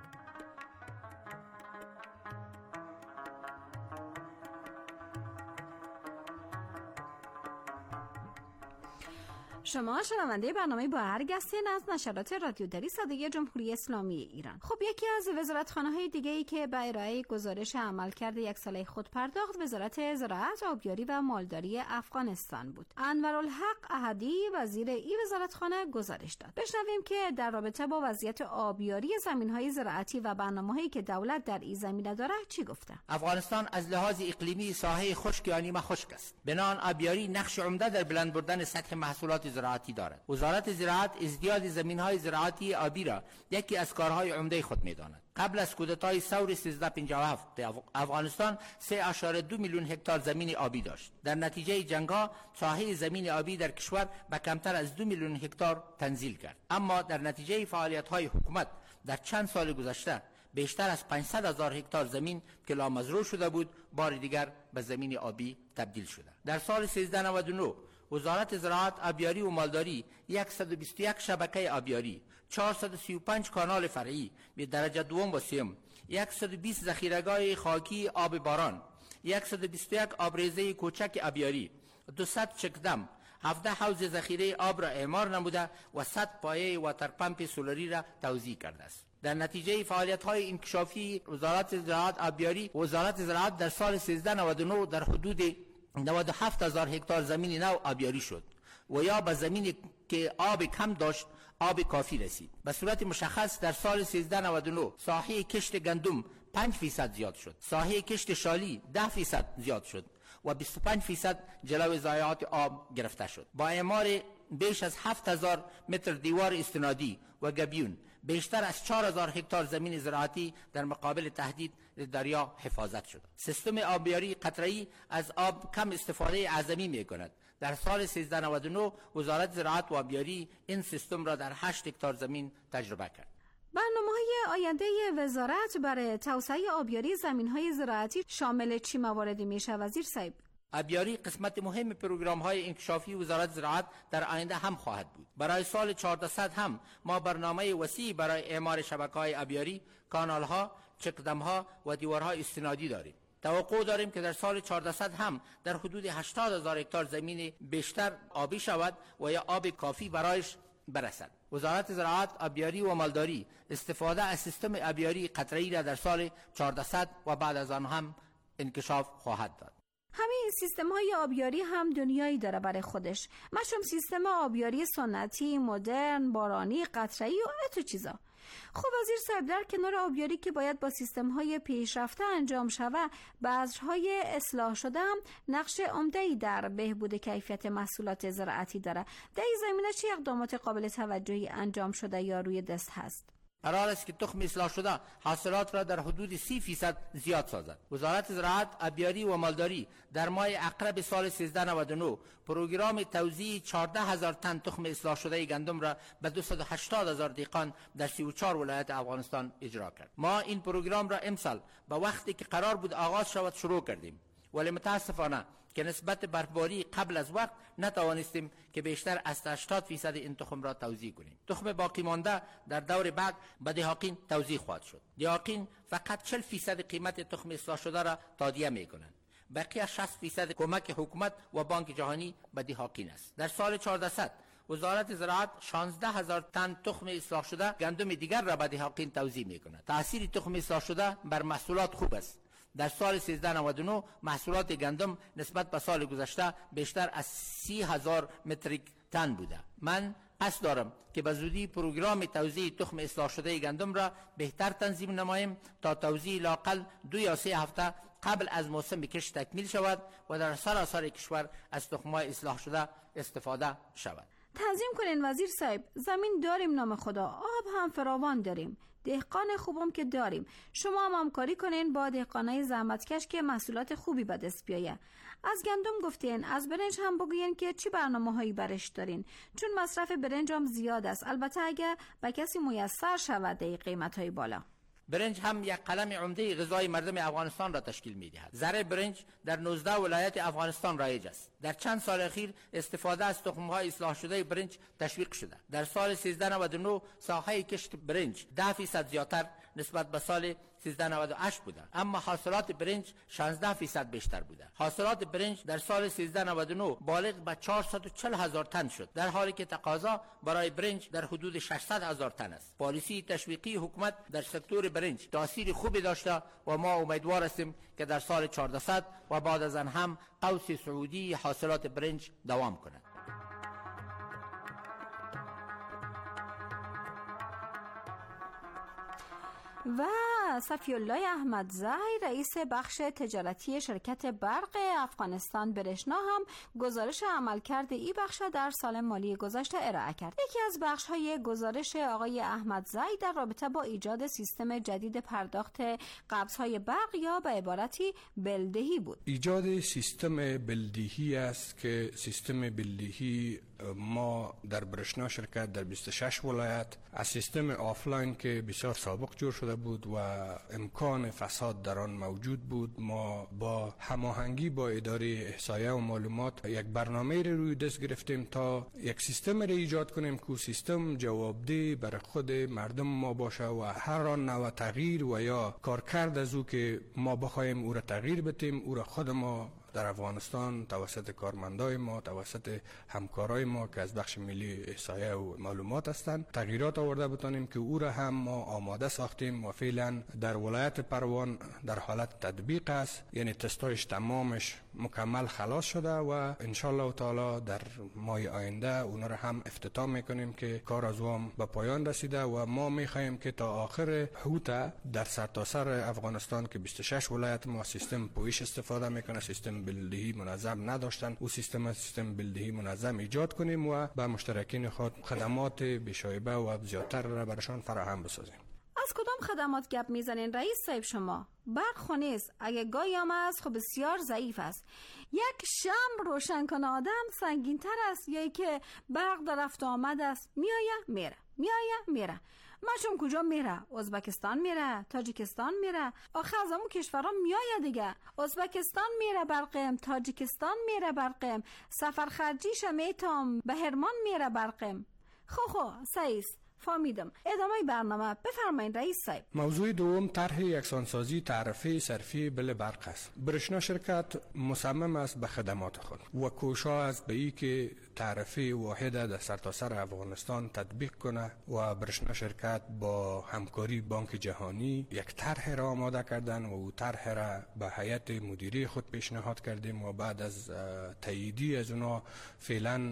شما شنونده برنامه با ارگ هستین از نشرات رادیو دری صدای جمهوری اسلامی ایران. خب یکی از وزارتخانه‌های دیگه‌ای که به ارائه گزارش عملکرد یک ساله خود پرداخت وزارت زراعت، آبیاری و مالداری افغانستان بود. انورالحق احدی وزیر این وزارتخانه گزارش داد. بشنویم که در رابطه با وضعیت آبیاری زمین‌های زراعتی و برنامه‌هایی که دولت در این زمینه داره چی گفته؟ افغانستان از لحاظ اقلیمی ساحه خشک یا نیمه خشک است. بنابراین آبیاری نقش عمده در بلند بردن سطح محصولات زراعتی دارد. وزارت زراعت ازدیاد زمین‌های زراعتی آبی را یکی از کارهای عمده خود می‌داند. قبل از کودتای ثور سیزده پنجاه و هفت افغانستان سه اشاره دو میلیون هکتار زمین آبی داشت. در نتیجه جنگ‌ها ساحه زمین آبی در کشور به کمتر از دو میلیون هکتار تنزیل کرد. اما در نتیجه فعالیت‌های حکومت در چند سال گذشته بیشتر از پانصد هزار هکتار زمین که لامزرو شده بود بار دیگر به زمین آبی تبدیل شده. در سال سیزده نود و نه وزارت زراعت، آبیاری و مالداری صد و بیست و یک شبکه آبیاری، چهارصد و سی و پنج کانال فرعی به درجه دوم و سوم، صد و بیست ذخیره‌گاه خاکی آب باران، صد و بیست و یک آبریزه کوچک آبیاری، دویست چکدم، هفده حوض ذخیره آب را اعمار نموده و صد پایه واتر پمپ سولری را توزیع کرده است. در نتیجه فعالیت‌های انکشافی وزارت زراعت، آبیاری و وزارت زراعت در سال سیزده نود و نه در حدود نود و هفت هزار هکتار زمین نو آبیاری شد و یا به زمینی که آب کم داشت آب کافی رسید. به صورت مشخص در سال سیزده نود و نه ساحه کشت گندم پنج فیصد زیاد شد، ساحه کشت شالی ده فیصد زیاد شد و بیست و پنج فیصد جلوی ضایعات آب گرفته شد. با اعمار بیش از هفت هزار متر دیوار استنادی و گبیون بیشتر از چهار هزار هکتار زمین زراعتی در مقابل تهدید دریا حفاظت شد. سیستم آبیاری قطره‌ای از آب کم استفاده اعظمی می‌کند. در سال سیزده نود و نه وزارت زراعت و آبیاری این سیستم را در هشت هکتار زمین تجربه کرد. برنامه‌های آینده وزارت برای توسعه آبیاری زمین‌های زراعتی شامل چی مواردی میشه وزیر صاحب؟ آبیاری قسمت مهم پروگرام‌های انکشافی وزارت زراعت در آینده هم خواهد بود. برای سال چهارصد هم ما برنامه وسیع برای اعمار شبکه‌های آبیاری، کانال‌ها، چکدم‌ها و دیوارهای استنادی داریم. توقع داریم که در سال چهارصد هم در حدود هشتاد هزار هکتار زمین بیشتر آبی شود و یا آب کافی برایش برسد. وزارت زراعت، آبیاری و مالداری استفاده از سیستم آبیاری قطره‌ای را در سال چهارصد و بعد از آن هم انکشاف خواهد داد. همین سیستم های آبیاری هم دنیایی داره برای خودش، مشم سیستم آبیاری سنتی، مدرن، بارانی، قطره‌ای و اتو چیزا. خب وزیر صاحب در کنار آبیاری که باید با سیستم های پیشرفته انجام شود، بذرهای اصلاح شده هم نقش عمده‌ای در بهبود کیفیت محصولات زراعتی داره. در این زمینه چه اقدامات قابل توجهی انجام شده یا روی دست هست؟ قرار است که تخم اصلاح شده حاصلات را در حدود سی فیصد زیاد سازد. وزارت زراعت، آبیاری و مالداری در ماه عقرب سال سیزده نود و نه پروگرام توزیع چهارده هزار تن تخم اصلاح شده گندم را به دویست و هشتاد هزار دهقان در سی و چهار ولایت افغانستان اجرا کرد. ما این پروگرام را امسال به وقتی که قرار بود آغاز شود شروع کردیم، ولی متاسفانه که نسبت برفباری قبل از وقت نتوانستیم که بیشتر از هشتاد فیصد این تخم را توزیع کنیم. تخم باقی مانده در دور بعد به دهقان توزیع خواهد شد. دهقان فقط چهل فیصد قیمت تخم اصلاح شده را تادیه میکنند. بقیه شصت فیصد کمک حکومت و بانک جهانی به دهقان است. در سال چهارصد وزارت زراعت شانزده هزار تن تخم اصلاح شده گندم دیگر را به دهقان توزیع میکند. تأثیر تخم اصلاح شده بر محصولات خوب است. در سال سیزده نود و نه محصولات گندم نسبت به سال گذشته بیشتر از سی هزار متریک تن بوده. من قصد دارم که به زودی پروگرام توزیع تخم اصلاح شده گندم را بهتر تنظیم نماییم تا توزیع لااقل دو یا سه هفته قبل از موسم کشت تکمیل شود و در سراسر کشور از تخم‌های اصلاح شده استفاده شود. تنظیم کنین وزیر صاحب، زمین داریم نام خدا، آب هم فراوان داریم، دهقان خوبم که داریم. شما هم همکاری کنین با دهقانای زحمتکش که محصولات خوبی به دست بیایه. از گندم گفتین، از برنج هم بگوین که چی برنامه‌هایی برش دارین، چون مصرف برنج هم زیاد است، البته اگه به کسی میسر شود در قیمت‌های بالا. برنج هم یک قلم عمده غذای مردم افغانستان را تشکیل می‌دهد. زرع برنج در نوزده ولایت افغانستان رایج است. در چند سال اخیر استفاده از تخم‌های اصلاح شده برنج تشویق شده. در سال سیزده نود و نه ساحه کشت برنج ده درصد زیادتر نسبت به سال سیزده نود و هشت بوده، اما حاصلات برنج شانزده درصد بیشتر بوده. حاصلات برنج در سال سیزده نود و نه بالغ به چهارصد و چهل هزار تن شد، در حالی که تقاضا برای برنج در حدود ششصد هزار تن است. پالیسی تشویقی حکومت در سکتور برنج تاثیر خوبی داشته و ما امیدوار هستیم که در سال چهاردهصد و بعد از آن هم قوس سعودی حاصلات برنج دوام کند. و صفی الله احمدزی رئیس بخش تجارتی شرکت برق افغانستان برشنا هم گزارش عملکرد این بخش در سال مالی گذشته ارائه کرد. یکی از بخش‌های گزارش آقای احمدزی در رابطه با ایجاد سیستم جدید پرداخت قبض‌های برق یا به عبارتی بلدهی بود. ایجاد سیستم بلدهی است که سیستم بلدهی ما در برشنا شرکت در بیست و شش ولایت از سیستم آفلاین که بسیار سابق جور شده بود و امکان فساد در آن موجود بود، ما با هماهنگی با اداره احصایه و معلومات یک برنامه رو روی دست گرفتیم تا یک سیستم رو ایجاد کنیم که سیستم جوابده برای خود مردم ما باشه و هر آن نوع تغییر و یا کارکرد از او که ما بخوایم او را تغییر بدیم، او را خود ما در افغانستان توسط کارمندای ما، توسط همکارای ما که از بخش ملی احصایه و معلومات هستند تغییرات آورده بتانیم که او را هم ما آماده ساختیم و فعلا در ولایت پروان در حالت تطبیق است، یعنی تستایش تمامش مکمل خلاص شده و ان شاء الله تعالی در ماه آینده اونا را هم افتتاح میکنیم که کار از وام به پایان رسیده و ما میخوایم که تا آخر حوت در سرتاسر افغانستان که بیست و شش ولایت ما سیستم پویش استفاده میکنه، سیستم بلدهی منظم نداشتن، او سیستم سیستم بلدهی منظم ایجاد کنیم و به مشترکین خود خدمات بیشایبه و زیادتر را برشان فراهم بسازیم. از کدام خدمات گپ میزنین رئیس صاحب شما؟ برق خونیز اگه گاهی هم است خب بسیار ضعیف است. یک شمع روشن کنه آدم سنگین تر است یا که برق در رفت آمد است، میایه میره میایه میره. ماشون کجا میره؟ ازبکستان میره، تاجیکستان میره، آخه از همون کشورها میایه دیگه. ازبکستان میره برقم، تاجیکستان میره برقم، سفر خرجیش میتام به هرمان میره برقم. خو خو سعیست فهمیدم. ادامه برنامه بفرمایید رئیس صاحب. موضوع دوم طرح یکسانسازی تعرفه صرفی بل برق است. برشنا شرکت مصمم است به خدمات خود و کوشا است به ای که تعرفه واحد در سرتاسر افغانستان تطبیق کنه و برشنا شرکت با همکاری بانک جهانی یک طرح را آماده کردن و او طرح را به هیئت مدیره خود پیشنهاد کردیم و بعد از تاییدی از اونا فعلا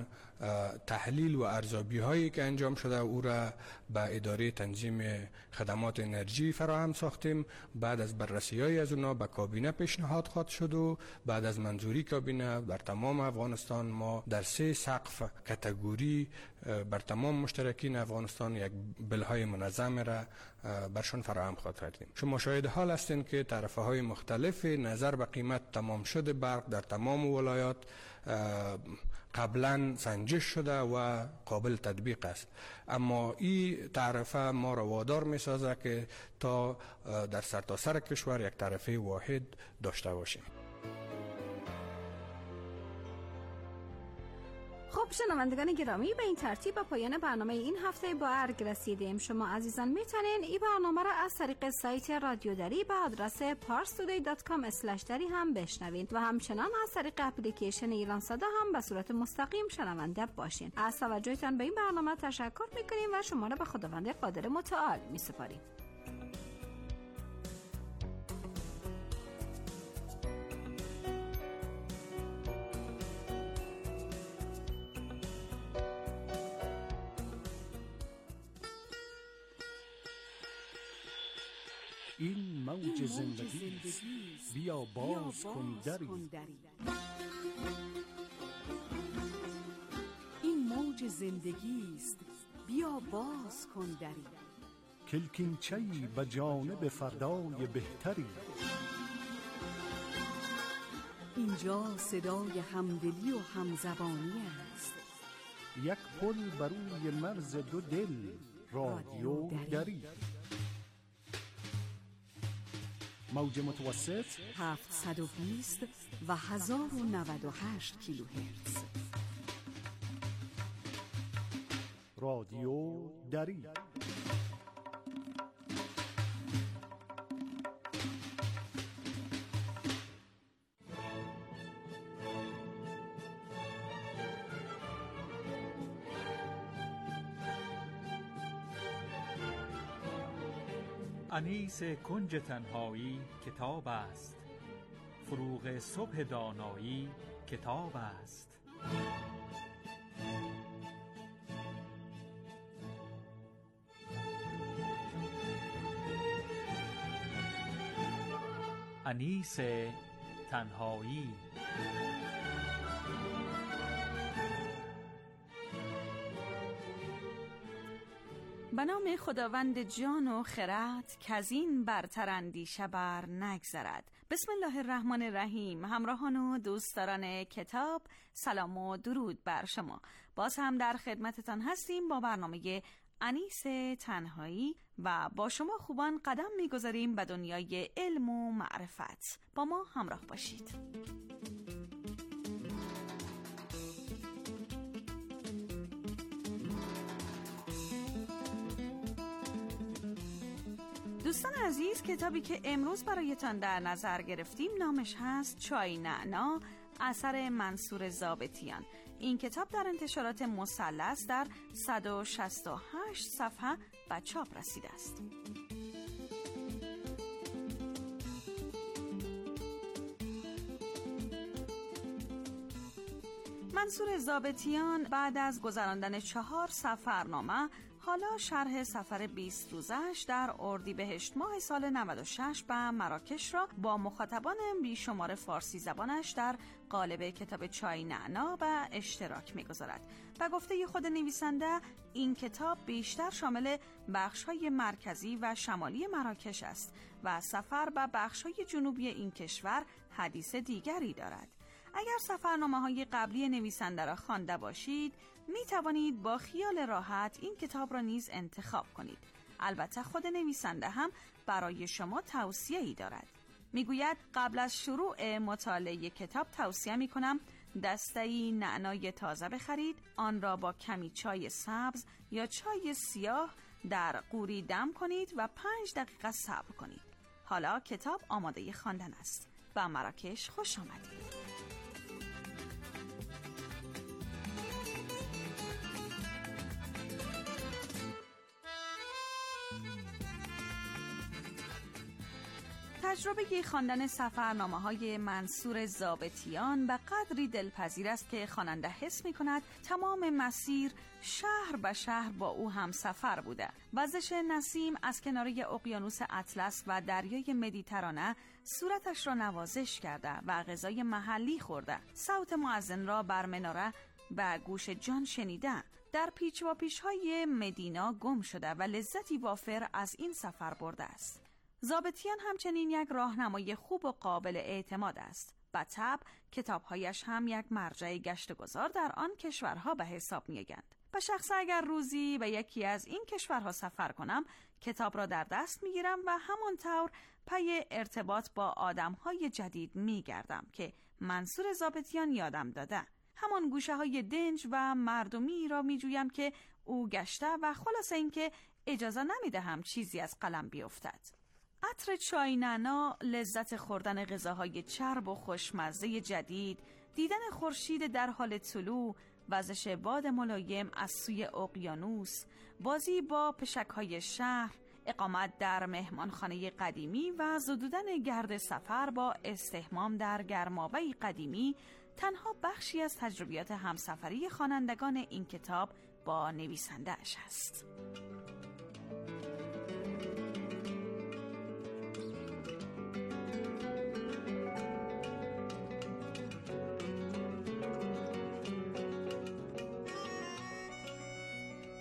تحلیل و ارزیابی هایی که انجام شده او را به اداره تنظیم خدمات انرژی فراهم ساختیم. بعد از بررسی های از اونا به کابینه پیشنهاد خواهد شد و بعد از منظوری کابینه در تمام افغانستان ما در سه سقف کاتگوری بر تمام مشترکین افغانستان یک بلهای منظم را برشان فراهم خواهد کردیم. شما شاهد حال هستین که تعرفه های مختلف نظر به قیمت تمام شده برق در تمام ولایات قبلا سنجش شده و قابل تطبیق است، اما این تعرفه ما را وادار می سازه که تا در سرتاسر کشور یک تعرفه واحد داشته باشیم. خب شنوندگان گرامی، به این ترتیب به پایان برنامه این هفته با ارگ رسیدیم. شما عزیزان میتونین این برنامه را از طریق سایت رادیو دری به آدرس پارس تودی دات کام اسلش دری هم بشنوین و همچنان از طریق اپلیکیشن ایران صدا هم به صورت مستقیم شنونده باشین. از توجهتان به این برنامه تشکر میکنیم و شما را به خداوند قادر متعال میسپاریم. این موج زندگی است، بیا باز کن دری. این موج زندگی است، بیا باز کن دری. کلکینچه‌ای به جانب فردای بهتری. اینجا صدای همدلی و همزبانی است. یک پل بر روی مرز دو دل، رادیو دری. موج متوسط هفتصد و بیست و هزار و نود و هشت کیلوهرتز. رادیو دری. انیس کنج تنهایی کتاب است، فروغ صبح دانایی کتاب است. انیس تنهایی. به نام خداوند جان و خرد که از این برتر اندیشه بر نگذرد. بسم الله الرحمن الرحیم. همراهان و دوستداران کتاب، سلام و درود بر شما. باز هم در خدمتتان هستیم با برنامه انیس تنهایی و با شما خوبان قدم می‌گذاریم به دنیای علم و معرفت. با ما همراه باشید. دوستان عزیز، کتابی که امروز برایتان در نظر گرفتیم نامش هست چای نعنا، اثر منصور ضابطیان. این کتاب در انتشارات مثلث در صد و شصت و هشت صفحه به چاپ رسیده است. منصور ضابطیان بعد از گذراندن چهار سفرنامه حالا شرح سفر بیست روزش در اردیبهشت ماه سال نود و شش به مراکش را با مخاطبان بیشمار فارسی زبانش در قالب کتاب چای نعنا به اشتراک می‌گذارد. و گفته خود نویسنده این کتاب بیشتر شامل بخش‌های مرکزی و شمالی مراکش است و سفر به بخش‌های جنوبی این کشور حدیث دیگری دارد. اگر سفرنامه‌های قبلی نویسنده را خوانده باشید، می توانید با خیال راحت این کتاب را نیز انتخاب کنید. البته خود نویسنده هم برای شما توصیه‌ای دارد. میگوید قبل از شروع مطالعه کتاب توصیه می کنم دسته‌ای نعنای تازه بخرید، آن را با کمی چای سبز یا چای سیاه در قوری دم کنید و پنج دقیقه صبر کنید. حالا کتاب آماده خواندن است. به مراکش خوش آمدید. تجربه خواندن سفرنامه‌های منصور ضابطیان به قدری دلپذیر است که خواننده حس می‌کند تمام مسیر شهر به شهر با او هم سفر بوده. وزش نسیم از کناره اقیانوس اطلس و دریای مدیترانه صورتش را نوازش کرده و غذای محلی خورده. صوت مؤذن را بر مناره به گوش جان شنیده. در پیچ و پیچ‌های مدینا گم شده و لذتی وافر از این سفر برده است. ضابطیان همچنین یک راهنمای خوب و قابل اعتماد است. به طبع کتابهایش هم یک مرجع گشت گذار در آن کشورها به حساب می‌آیند. به شخص اگر روزی به یکی از این کشورها سفر کنم، کتاب را در دست می‌گیرم و همانطور پی ارتباط با آدم‌های جدید می‌گردم که منصور ضابطیان یادم داده. همان گوشه‌های دنج و مردمی را می‌جویم که او گشته و خلاصه اینکه اجازه نمی‌دهم چیزی از قلم بیفتد. عطر چای نعنا، لذت خوردن غذاهای چرب و خوشمزه جدید، دیدن خورشید در حال طلوع، وزش باد ملایم از سوی اقیانوس، بازی با پشک‌های شهر، اقامت در مهمانخانه قدیمی و زدودن گرد سفر با استحمام در گرمابه قدیمی تنها بخشی از تجربیات همسفری خوانندگان این کتاب با نویسنده اش است.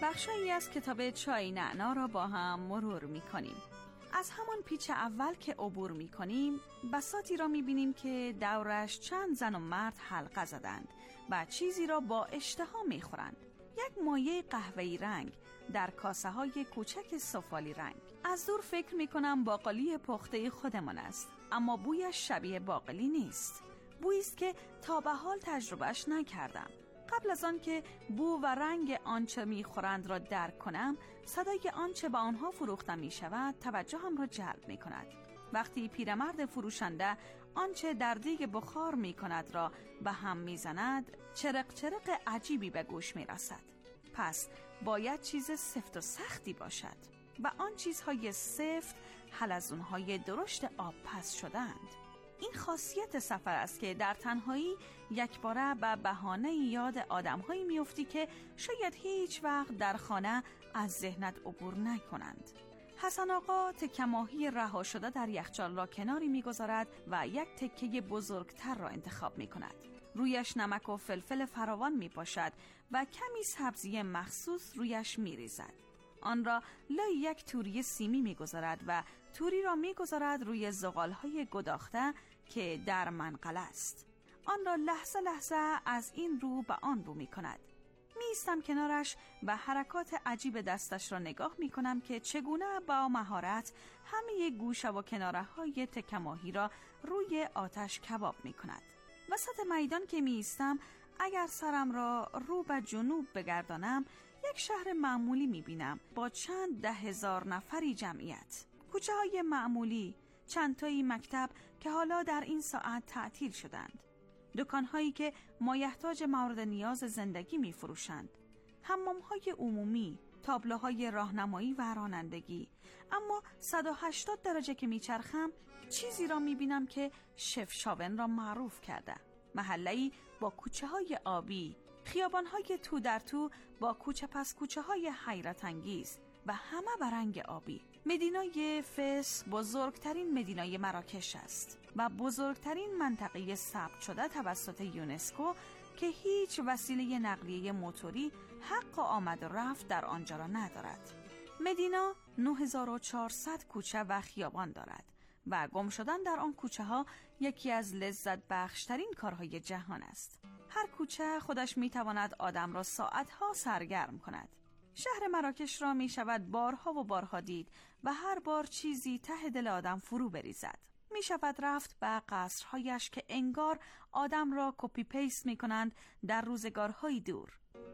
بخشایی از کتاب چای نعنا را با هم مرور می کنیم. از همان پیچ اول که عبور می کنیم بساطی را می بینیم که دورش چند زن و مرد حلقه زدند و چیزی را با اشتها می خورند. یک مایع قهوه‌ای رنگ در کاسه های کوچک سفالی رنگ. از دور فکر می کنم باقالی پخته خودمان است، اما بویش شبیه باقالی نیست. بویی است که تا به حال تجربهش نکردم. قبل از آن که بو و رنگ آنچه می‌خورند را درک کنم، صدای آنچه به آنها فروخته می‌شود توجهم را جلب می‌کند. وقتی پیرمرد فروشنده آنچه در دیگ بخار می‌کند را به هم می‌زند، چرق چرق عجیبی به گوش می‌رسد. پس باید چیز سفت و سختی باشد و آن چیزهای سفت حلزون‌های درشت آب پس شدند. این خاصیت سفر است که در تنهایی یک باره به بهانه یاد آدم‌هایی می‌افتی که شاید هیچ وقت در خانه از ذهنت عبور نکنند. حسن آقا تکه ماهی رها شده در یخچال را کناری می‌گذارد و یک تکه بزرگتر را انتخاب می‌کند. رویش نمک و فلفل فراوان می‌پاشد و کمی سبزی مخصوص رویش می‌ریزد. آن را لای یک توری سیمی می‌گذارد و توری را می‌گذارد روی زغال‌های گداخته که در منقل است. آن را لحظه لحظه از این رو به آن رو می‌کند. می‌ایستم کنارش و حرکات عجیب دستش را نگاه می‌کنم که چگونه با مهارت همه گوشه و کناره‌های تکه ماهی را روی آتش کباب می‌کند. وسط میدان که می‌ایستم، اگر سرم را رو به جنوب بگردانم، یک شهر معمولی می‌بینم با چند ده هزار نفری جمعیت. کوچه های معمولی، چند تایی مکتب که حالا در این ساعت تعطیل شدند. دکان هایی که مایحتاج مورد نیاز زندگی می فروشند. حمام های عمومی، تابلوهای راهنمایی و رانندگی. اما صد و هشتاد درجه که می چرخم چیزی را می بینم که شف شاون را معروف کرده. محله‌ای با کوچه های آبی، خیابان های تو در تو با کوچه پس کوچه های حیرت انگیز و همه به رنگ آبی. مدینای فس بزرگترین مدینای مراکش است و بزرگترین منطقه ثبت شده توسط یونسکو که هیچ وسیله نقلیه موتوری حق آمد و رفت در آنجا را ندارد. مدینا نه هزار و چهارصد کوچه و خیابان دارد و گم شدن در آن کوچه ها یکی از لذت بخشترین کارهای جهان است. هر کوچه خودش میتواند آدم را ساعتها سرگرم کند. شهر مراکش را می شود بارها و بارها دید و هر بار چیزی ته دل آدم فرو بریزد. می شود رفت به قصرهایش که انگار آدم را کپی پیست می کنند در روزگارهای دور.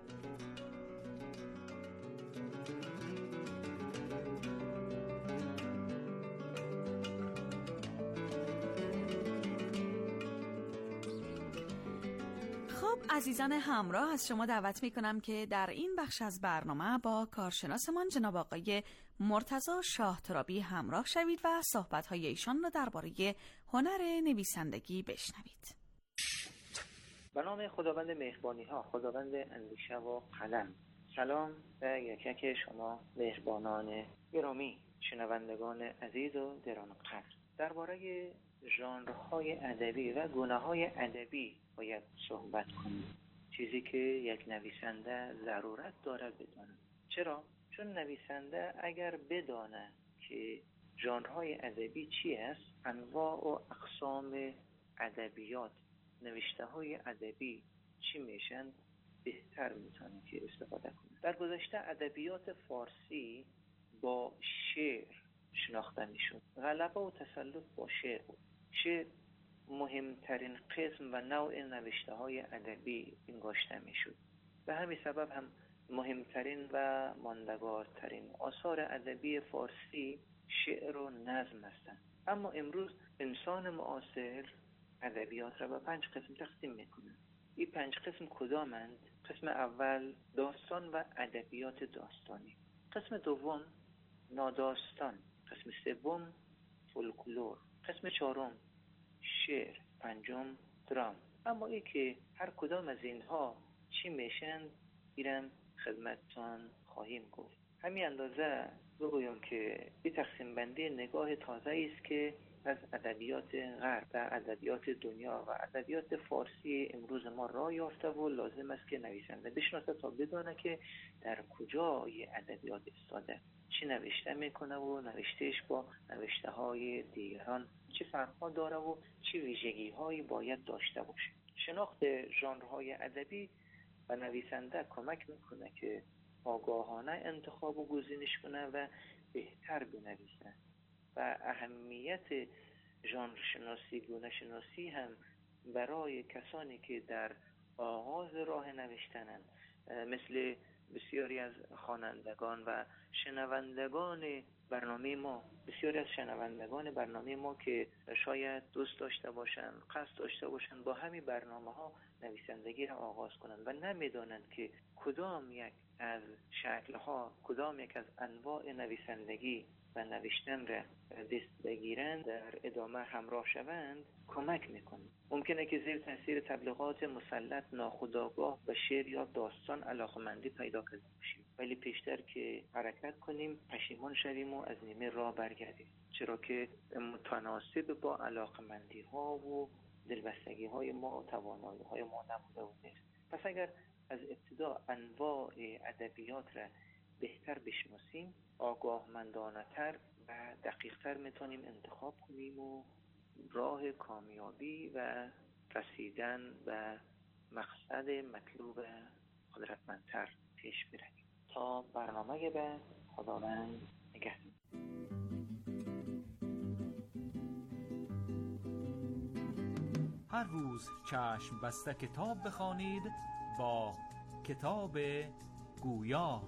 عزیزان همراه، از شما دعوت می کنم که در این بخش از برنامه با کارشناسمان جناب آقای مرتضی شاه ترابی همراه شوید و صحبت‌های ایشان را درباره هنر نویسندگی بشنوید. به نام خداوند مهربانی‌ها، خداوند اندیشه و قلم. سلام به یک یک شما مهربانان گرامی، شنوندگان عزیز و گرانقدر. درباره ژانرهای ادبی و گونه‌های ادبی باید صحبت کنیم، چیزی که یک نویسنده ضرورت داره بدونه. چرا؟ چون نویسنده اگر بدانه که ژانرهای ادبی چی است، انواع و اقسام ادبیات، نوشته‌های ادبی چی میشن، بهتر میتونه که استفاده کنه. در گذشته ادبیات فارسی با شعر شناخته میشد. غلبه و تسلط با شعر بود. شعر مهمترین قسم و نوع نوشته های ادبی انگاشته میشد. به همین سبب هم مهمترین و ماندگارترین آثار ادبی فارسی شعر و نظم هستند. اما امروز انسان معاصر ادبیات را به پنج قسم تقسیم میکنه. این پنج قسم کدامند؟ قسم اول داستان و ادبیات داستانی، قسم دوم ناداستان، قسم سوم فولکلور، قسم چهارم شعر، پنجم درام. اما ای که هر کدام از اینها چی میشن ایرم خدمتتان خواهیم گفت. همین اندازه بگویم که این تقسیم بندی نگاه تازه است که از ادبیات غرب و ادبیات دنیا و ادبیات فارسی امروز ما راه یافته و لازم است که نویسنده بشناسه تا بدانه که در کجای ادبیات ایستاده، چی نوشته میکنه و نوشتهش با نوشته های دیگران چه فرق‌ها داره و چه ویژگی‌هایی باید داشته باشه. شناخت ژانرهای ادبی و نویسنده کمک میکنه که آگاهانه انتخاب و گزینش کنه و بهتر بنویسه و اهمیت ژانر شناسی، گونه شناسی هم برای کسانی که در آغاز راه نوشتنن، مثل بسیاری از خوانندگان و شنوندگان برنامه ما، بسیاری از شنوندگان برنامه ما که شاید دوست داشته باشن، قصد داشته باشن با همین برنامه ها نویسندگی را آغاز کنند و نمیدانند که کدام یک از شکل‌ها، کدام یک از انواع نویسندگی و نوشتن را دست بگیرند، در ادامه همراه شوند، کمک میکنه. ممکنه که زیر تاثیر تبلیغات مسلط ناخودآگاه به شعر یا داستان علاقمندی پیدا کرده باشیم، ولی پیشتر که حرکت کنیم پشیمان شویم و از نیمه راه برگردیم، چرا که متناسب با علاقمندی ها و دلبستگی های ما و توانایی های ما نبوده و نیست. پس اگر از ابتدا انواع ادبیات را بهتر بشناسیم، آگاهمندانه تر و دقیق تر میتونیم انتخاب کنیم و راه کامیابی و رسیدن به مقصد مطلوب قدرتمندتر پیش برویم. تا برنامه بعد، خداوند نگهدار. هر روز چشم بسته کتاب بخوانید با کتاب گویا.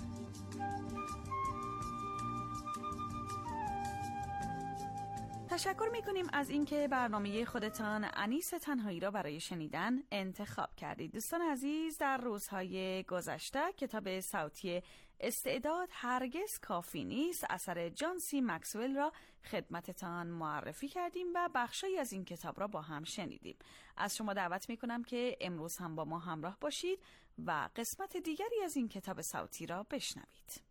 تشکر میکنیم از اینکه برنامه خودتان انیس تنهایی را برای شنیدن انتخاب کردید. دوستان عزیز، در روزهای گذشته کتاب صوتی استعداد هرگز کافی نیست اثر جان سی مکسول را خدمتتان معرفی کردیم و بخشی از این کتاب را با هم شنیدیم. از شما دعوت میکنم که امروز هم با ما همراه باشید و قسمت دیگری از این کتاب صوتی را بشنوید.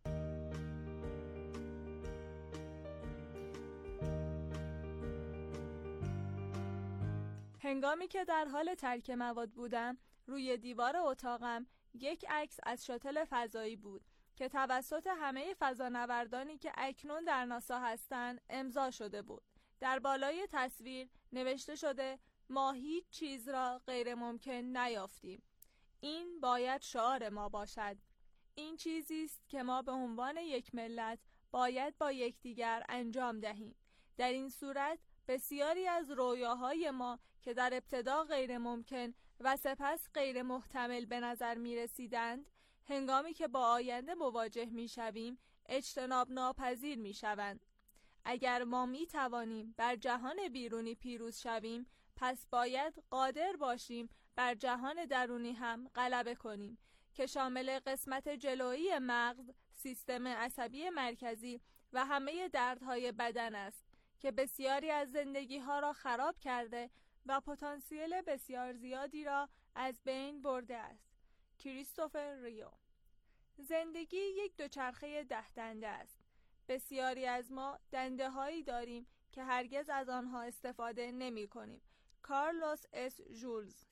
هنگامی که در حال ترک مواد بودم، روی دیوار اتاقم یک عکس از شاتل فضایی بود که توسط همه فضانوردانی که اکنون در ناسا هستند امضا شده بود. در بالای تصویر نوشته شده ما هیچ چیز را غیر ممکن نیافتیم. این باید شعار ما باشد. این چیزی است که ما به عنوان یک ملت باید با یکدیگر انجام دهیم. در این صورت بسیاری از رویاهای ما که در ابتدا غیر ممکن و سپس غیر محتمل به نظر می رسیدند، هنگامی که با آینده مواجه می شویم اجتناب ناپذیر می شوند. اگر ما می توانیم بر جهان بیرونی پیروز شویم، پس باید قادر باشیم بر جهان درونی هم غلبه کنیم که شامل قسمت جلویی مغز، سیستم عصبی مرکزی و همه دردهای بدن است که بسیاری از زندگی ها را خراب کرده و پتانسیل بسیار زیادی را از بین برده است. کریستوفر ریو. زندگی یک دوچرخه ده دنده است. بسیاری از ما دنده هایی داریم که هرگز از آنها استفاده نمی کنیم. کارلوس اس ژولز.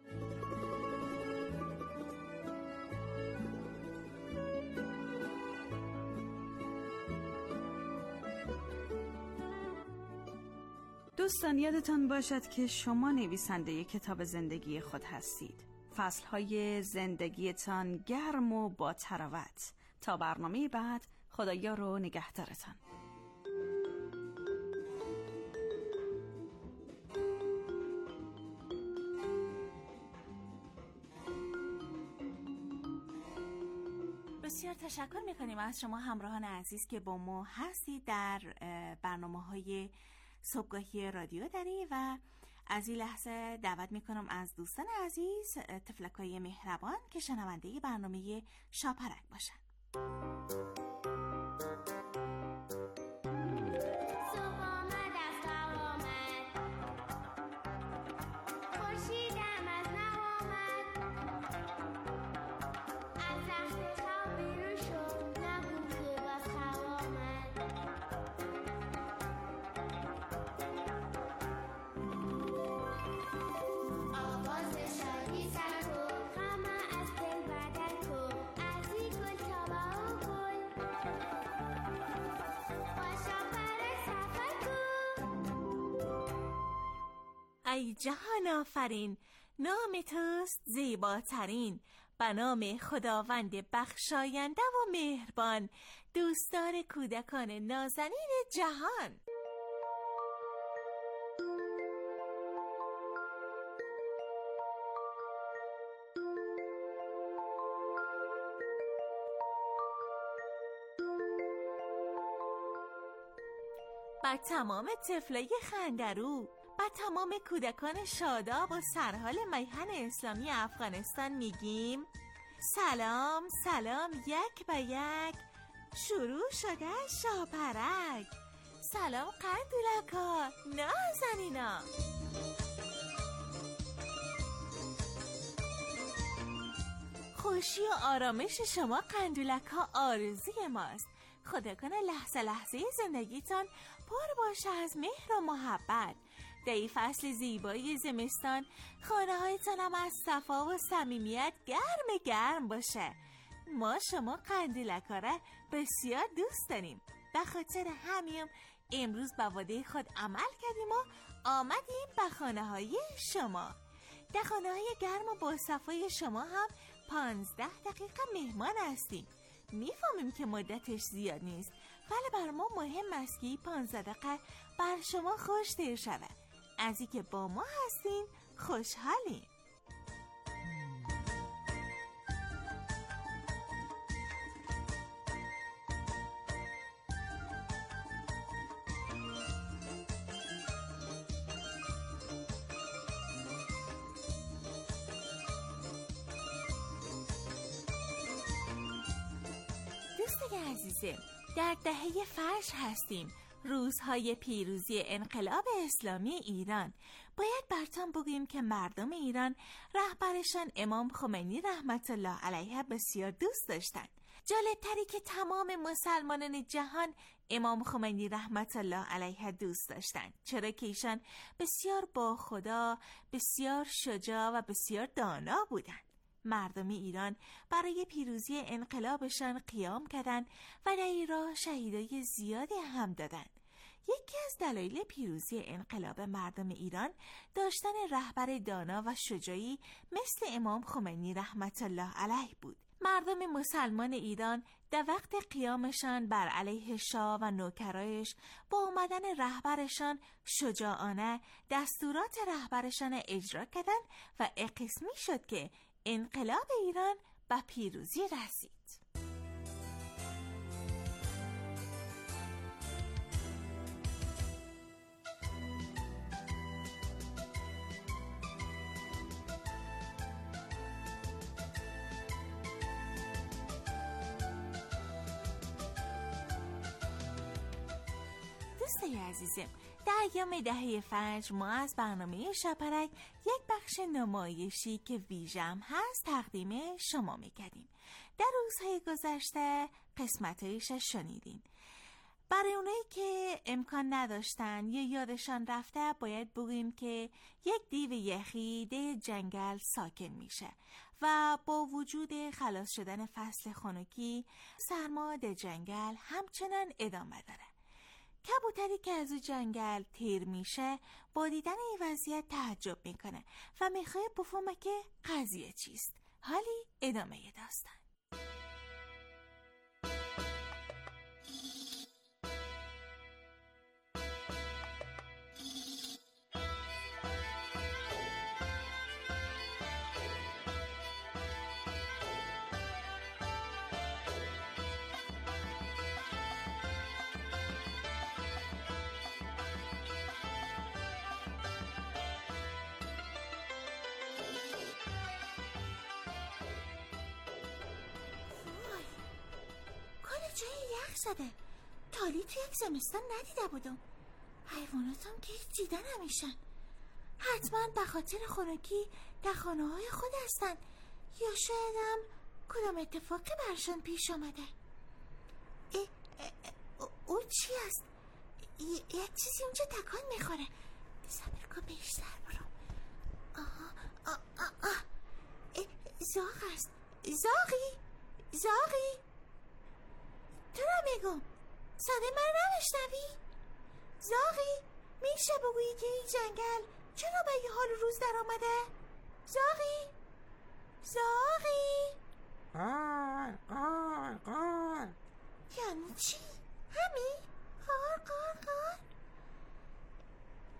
دوستان، یادتان باشد که شما نویسنده کتاب زندگی خود هستید. فصلهای زندگیتان گرم و با تراوت. تا برنامه بعد، خدایا رو نگهدارتان. بسیار تشکر میکنیم از شما همراهان عزیز که با ما هستید در برنامه‌های صبحگاهی رادیو دری و از این لحظه دعوت میکنم از دوستان عزیز تفلکای مهربان که شنونده برنامه شاپرک باشن. ای جهان آفرین، نام توست زیباترین. به نام خداوند بخشاینده و مهربان، دوستدار کودکان نازنین جهان. با تمام طفلای خندرو، با تمام کودکان شاداب و سرحال میهن اسلامی افغانستان میگیم سلام سلام یک به یک، شروع شده شاپرک. سلام قندولکا نازنینا. خوشی و آرامش شما قندولکا آرزوی ماست. خدا کنه لحظه لحظه زندگیتان پر باشه از مهر و محبت. در این فصل زیبایی زمستان خانه هایتان هم از صفا و صمیمیت گرم گرم باشه. ما شما قندولکا را بسیار دوست داریم. به خاطر همین امروز به وعده خود عمل کردیم و آمدیم به خانه های شما. در خانه های گرم و با صفای شما هم پانزده دقیقه مهمان هستیم. میفهمیم که مدتش زیاد نیست، ولی بر ما مهم است که پانزده دقیقه بر شما خوش تیر شود. از اینکه با ما هستین خوشحالیم. دوستای عزیزم، در دهه فجر هستیم، روزهای پیروزی انقلاب اسلامی ایران. باید براتون بگوییم که مردم ایران رهبرشان امام خمینی رحمت الله علیه بسیار دوست داشتند. جالبتری که تمام مسلمانان جهان امام خمینی رحمت الله علیه دوست داشتند، چرا که ایشان بسیار با خدا، بسیار شجاع و بسیار دانا بودند. مردم ایران برای پیروزی انقلابشان قیام کردند و در این راه شهیدای زیادی هم دادند. یکی از دلایل پیروزی انقلاب مردم ایران داشتن رهبر دانا و شجاعی مثل امام خمینی رحمت الله علیه بود. مردم مسلمان ایران در وقت قیامشان بر علیه شاه و نوکرایش با آمدن رهبرشان شجاعانه دستورات رهبرشان اجرا کردند و قسمی شد که انقلاب ایران به پیروزی رسید. دوستای عزیزم، در ایام دهه فجر ما از برنامه شاپرک یک بخش نمایشی که ویژه هم هست تقدیم شما میکردیم. در روزهای گذشته قسمتایش شنیدین. برای اونایی که امکان نداشتن یا یادشان رفته باید بگوییم که یک دیو یخی در جنگل ساکن میشه و با وجود خلاص شدن فصل خنکی سرما در جنگل همچنان ادامه داره. کبوتری که از جنگل تیر میشه با دیدن این وضعیت تعجب میکنه و میخواد بفهمه که قضیه چیست. حالی ادامه داستان. جای یخ زده. تالی توی یک زمستان ندیده بودم. حیوانات هم که هیچ دیده نمیشن. حتما به خاطر خنکی در خانه های خود هستن، یا شاید هم کدام اتفاقی برشان پیش آمده. ای او چی است؟ یک چیزی اونجا تکان میخوره. صبر کن بیشتر برو. آها آه آه آه. زاغ است. زاغی زاغی تو را میگم، صدای من نمیشنوی؟ زاغی میشه بگویی که این جنگل چرا به یه حال روز در آمده؟ زاغی زاغی قار قار قار یعنی چی؟ همین؟ قار قار قار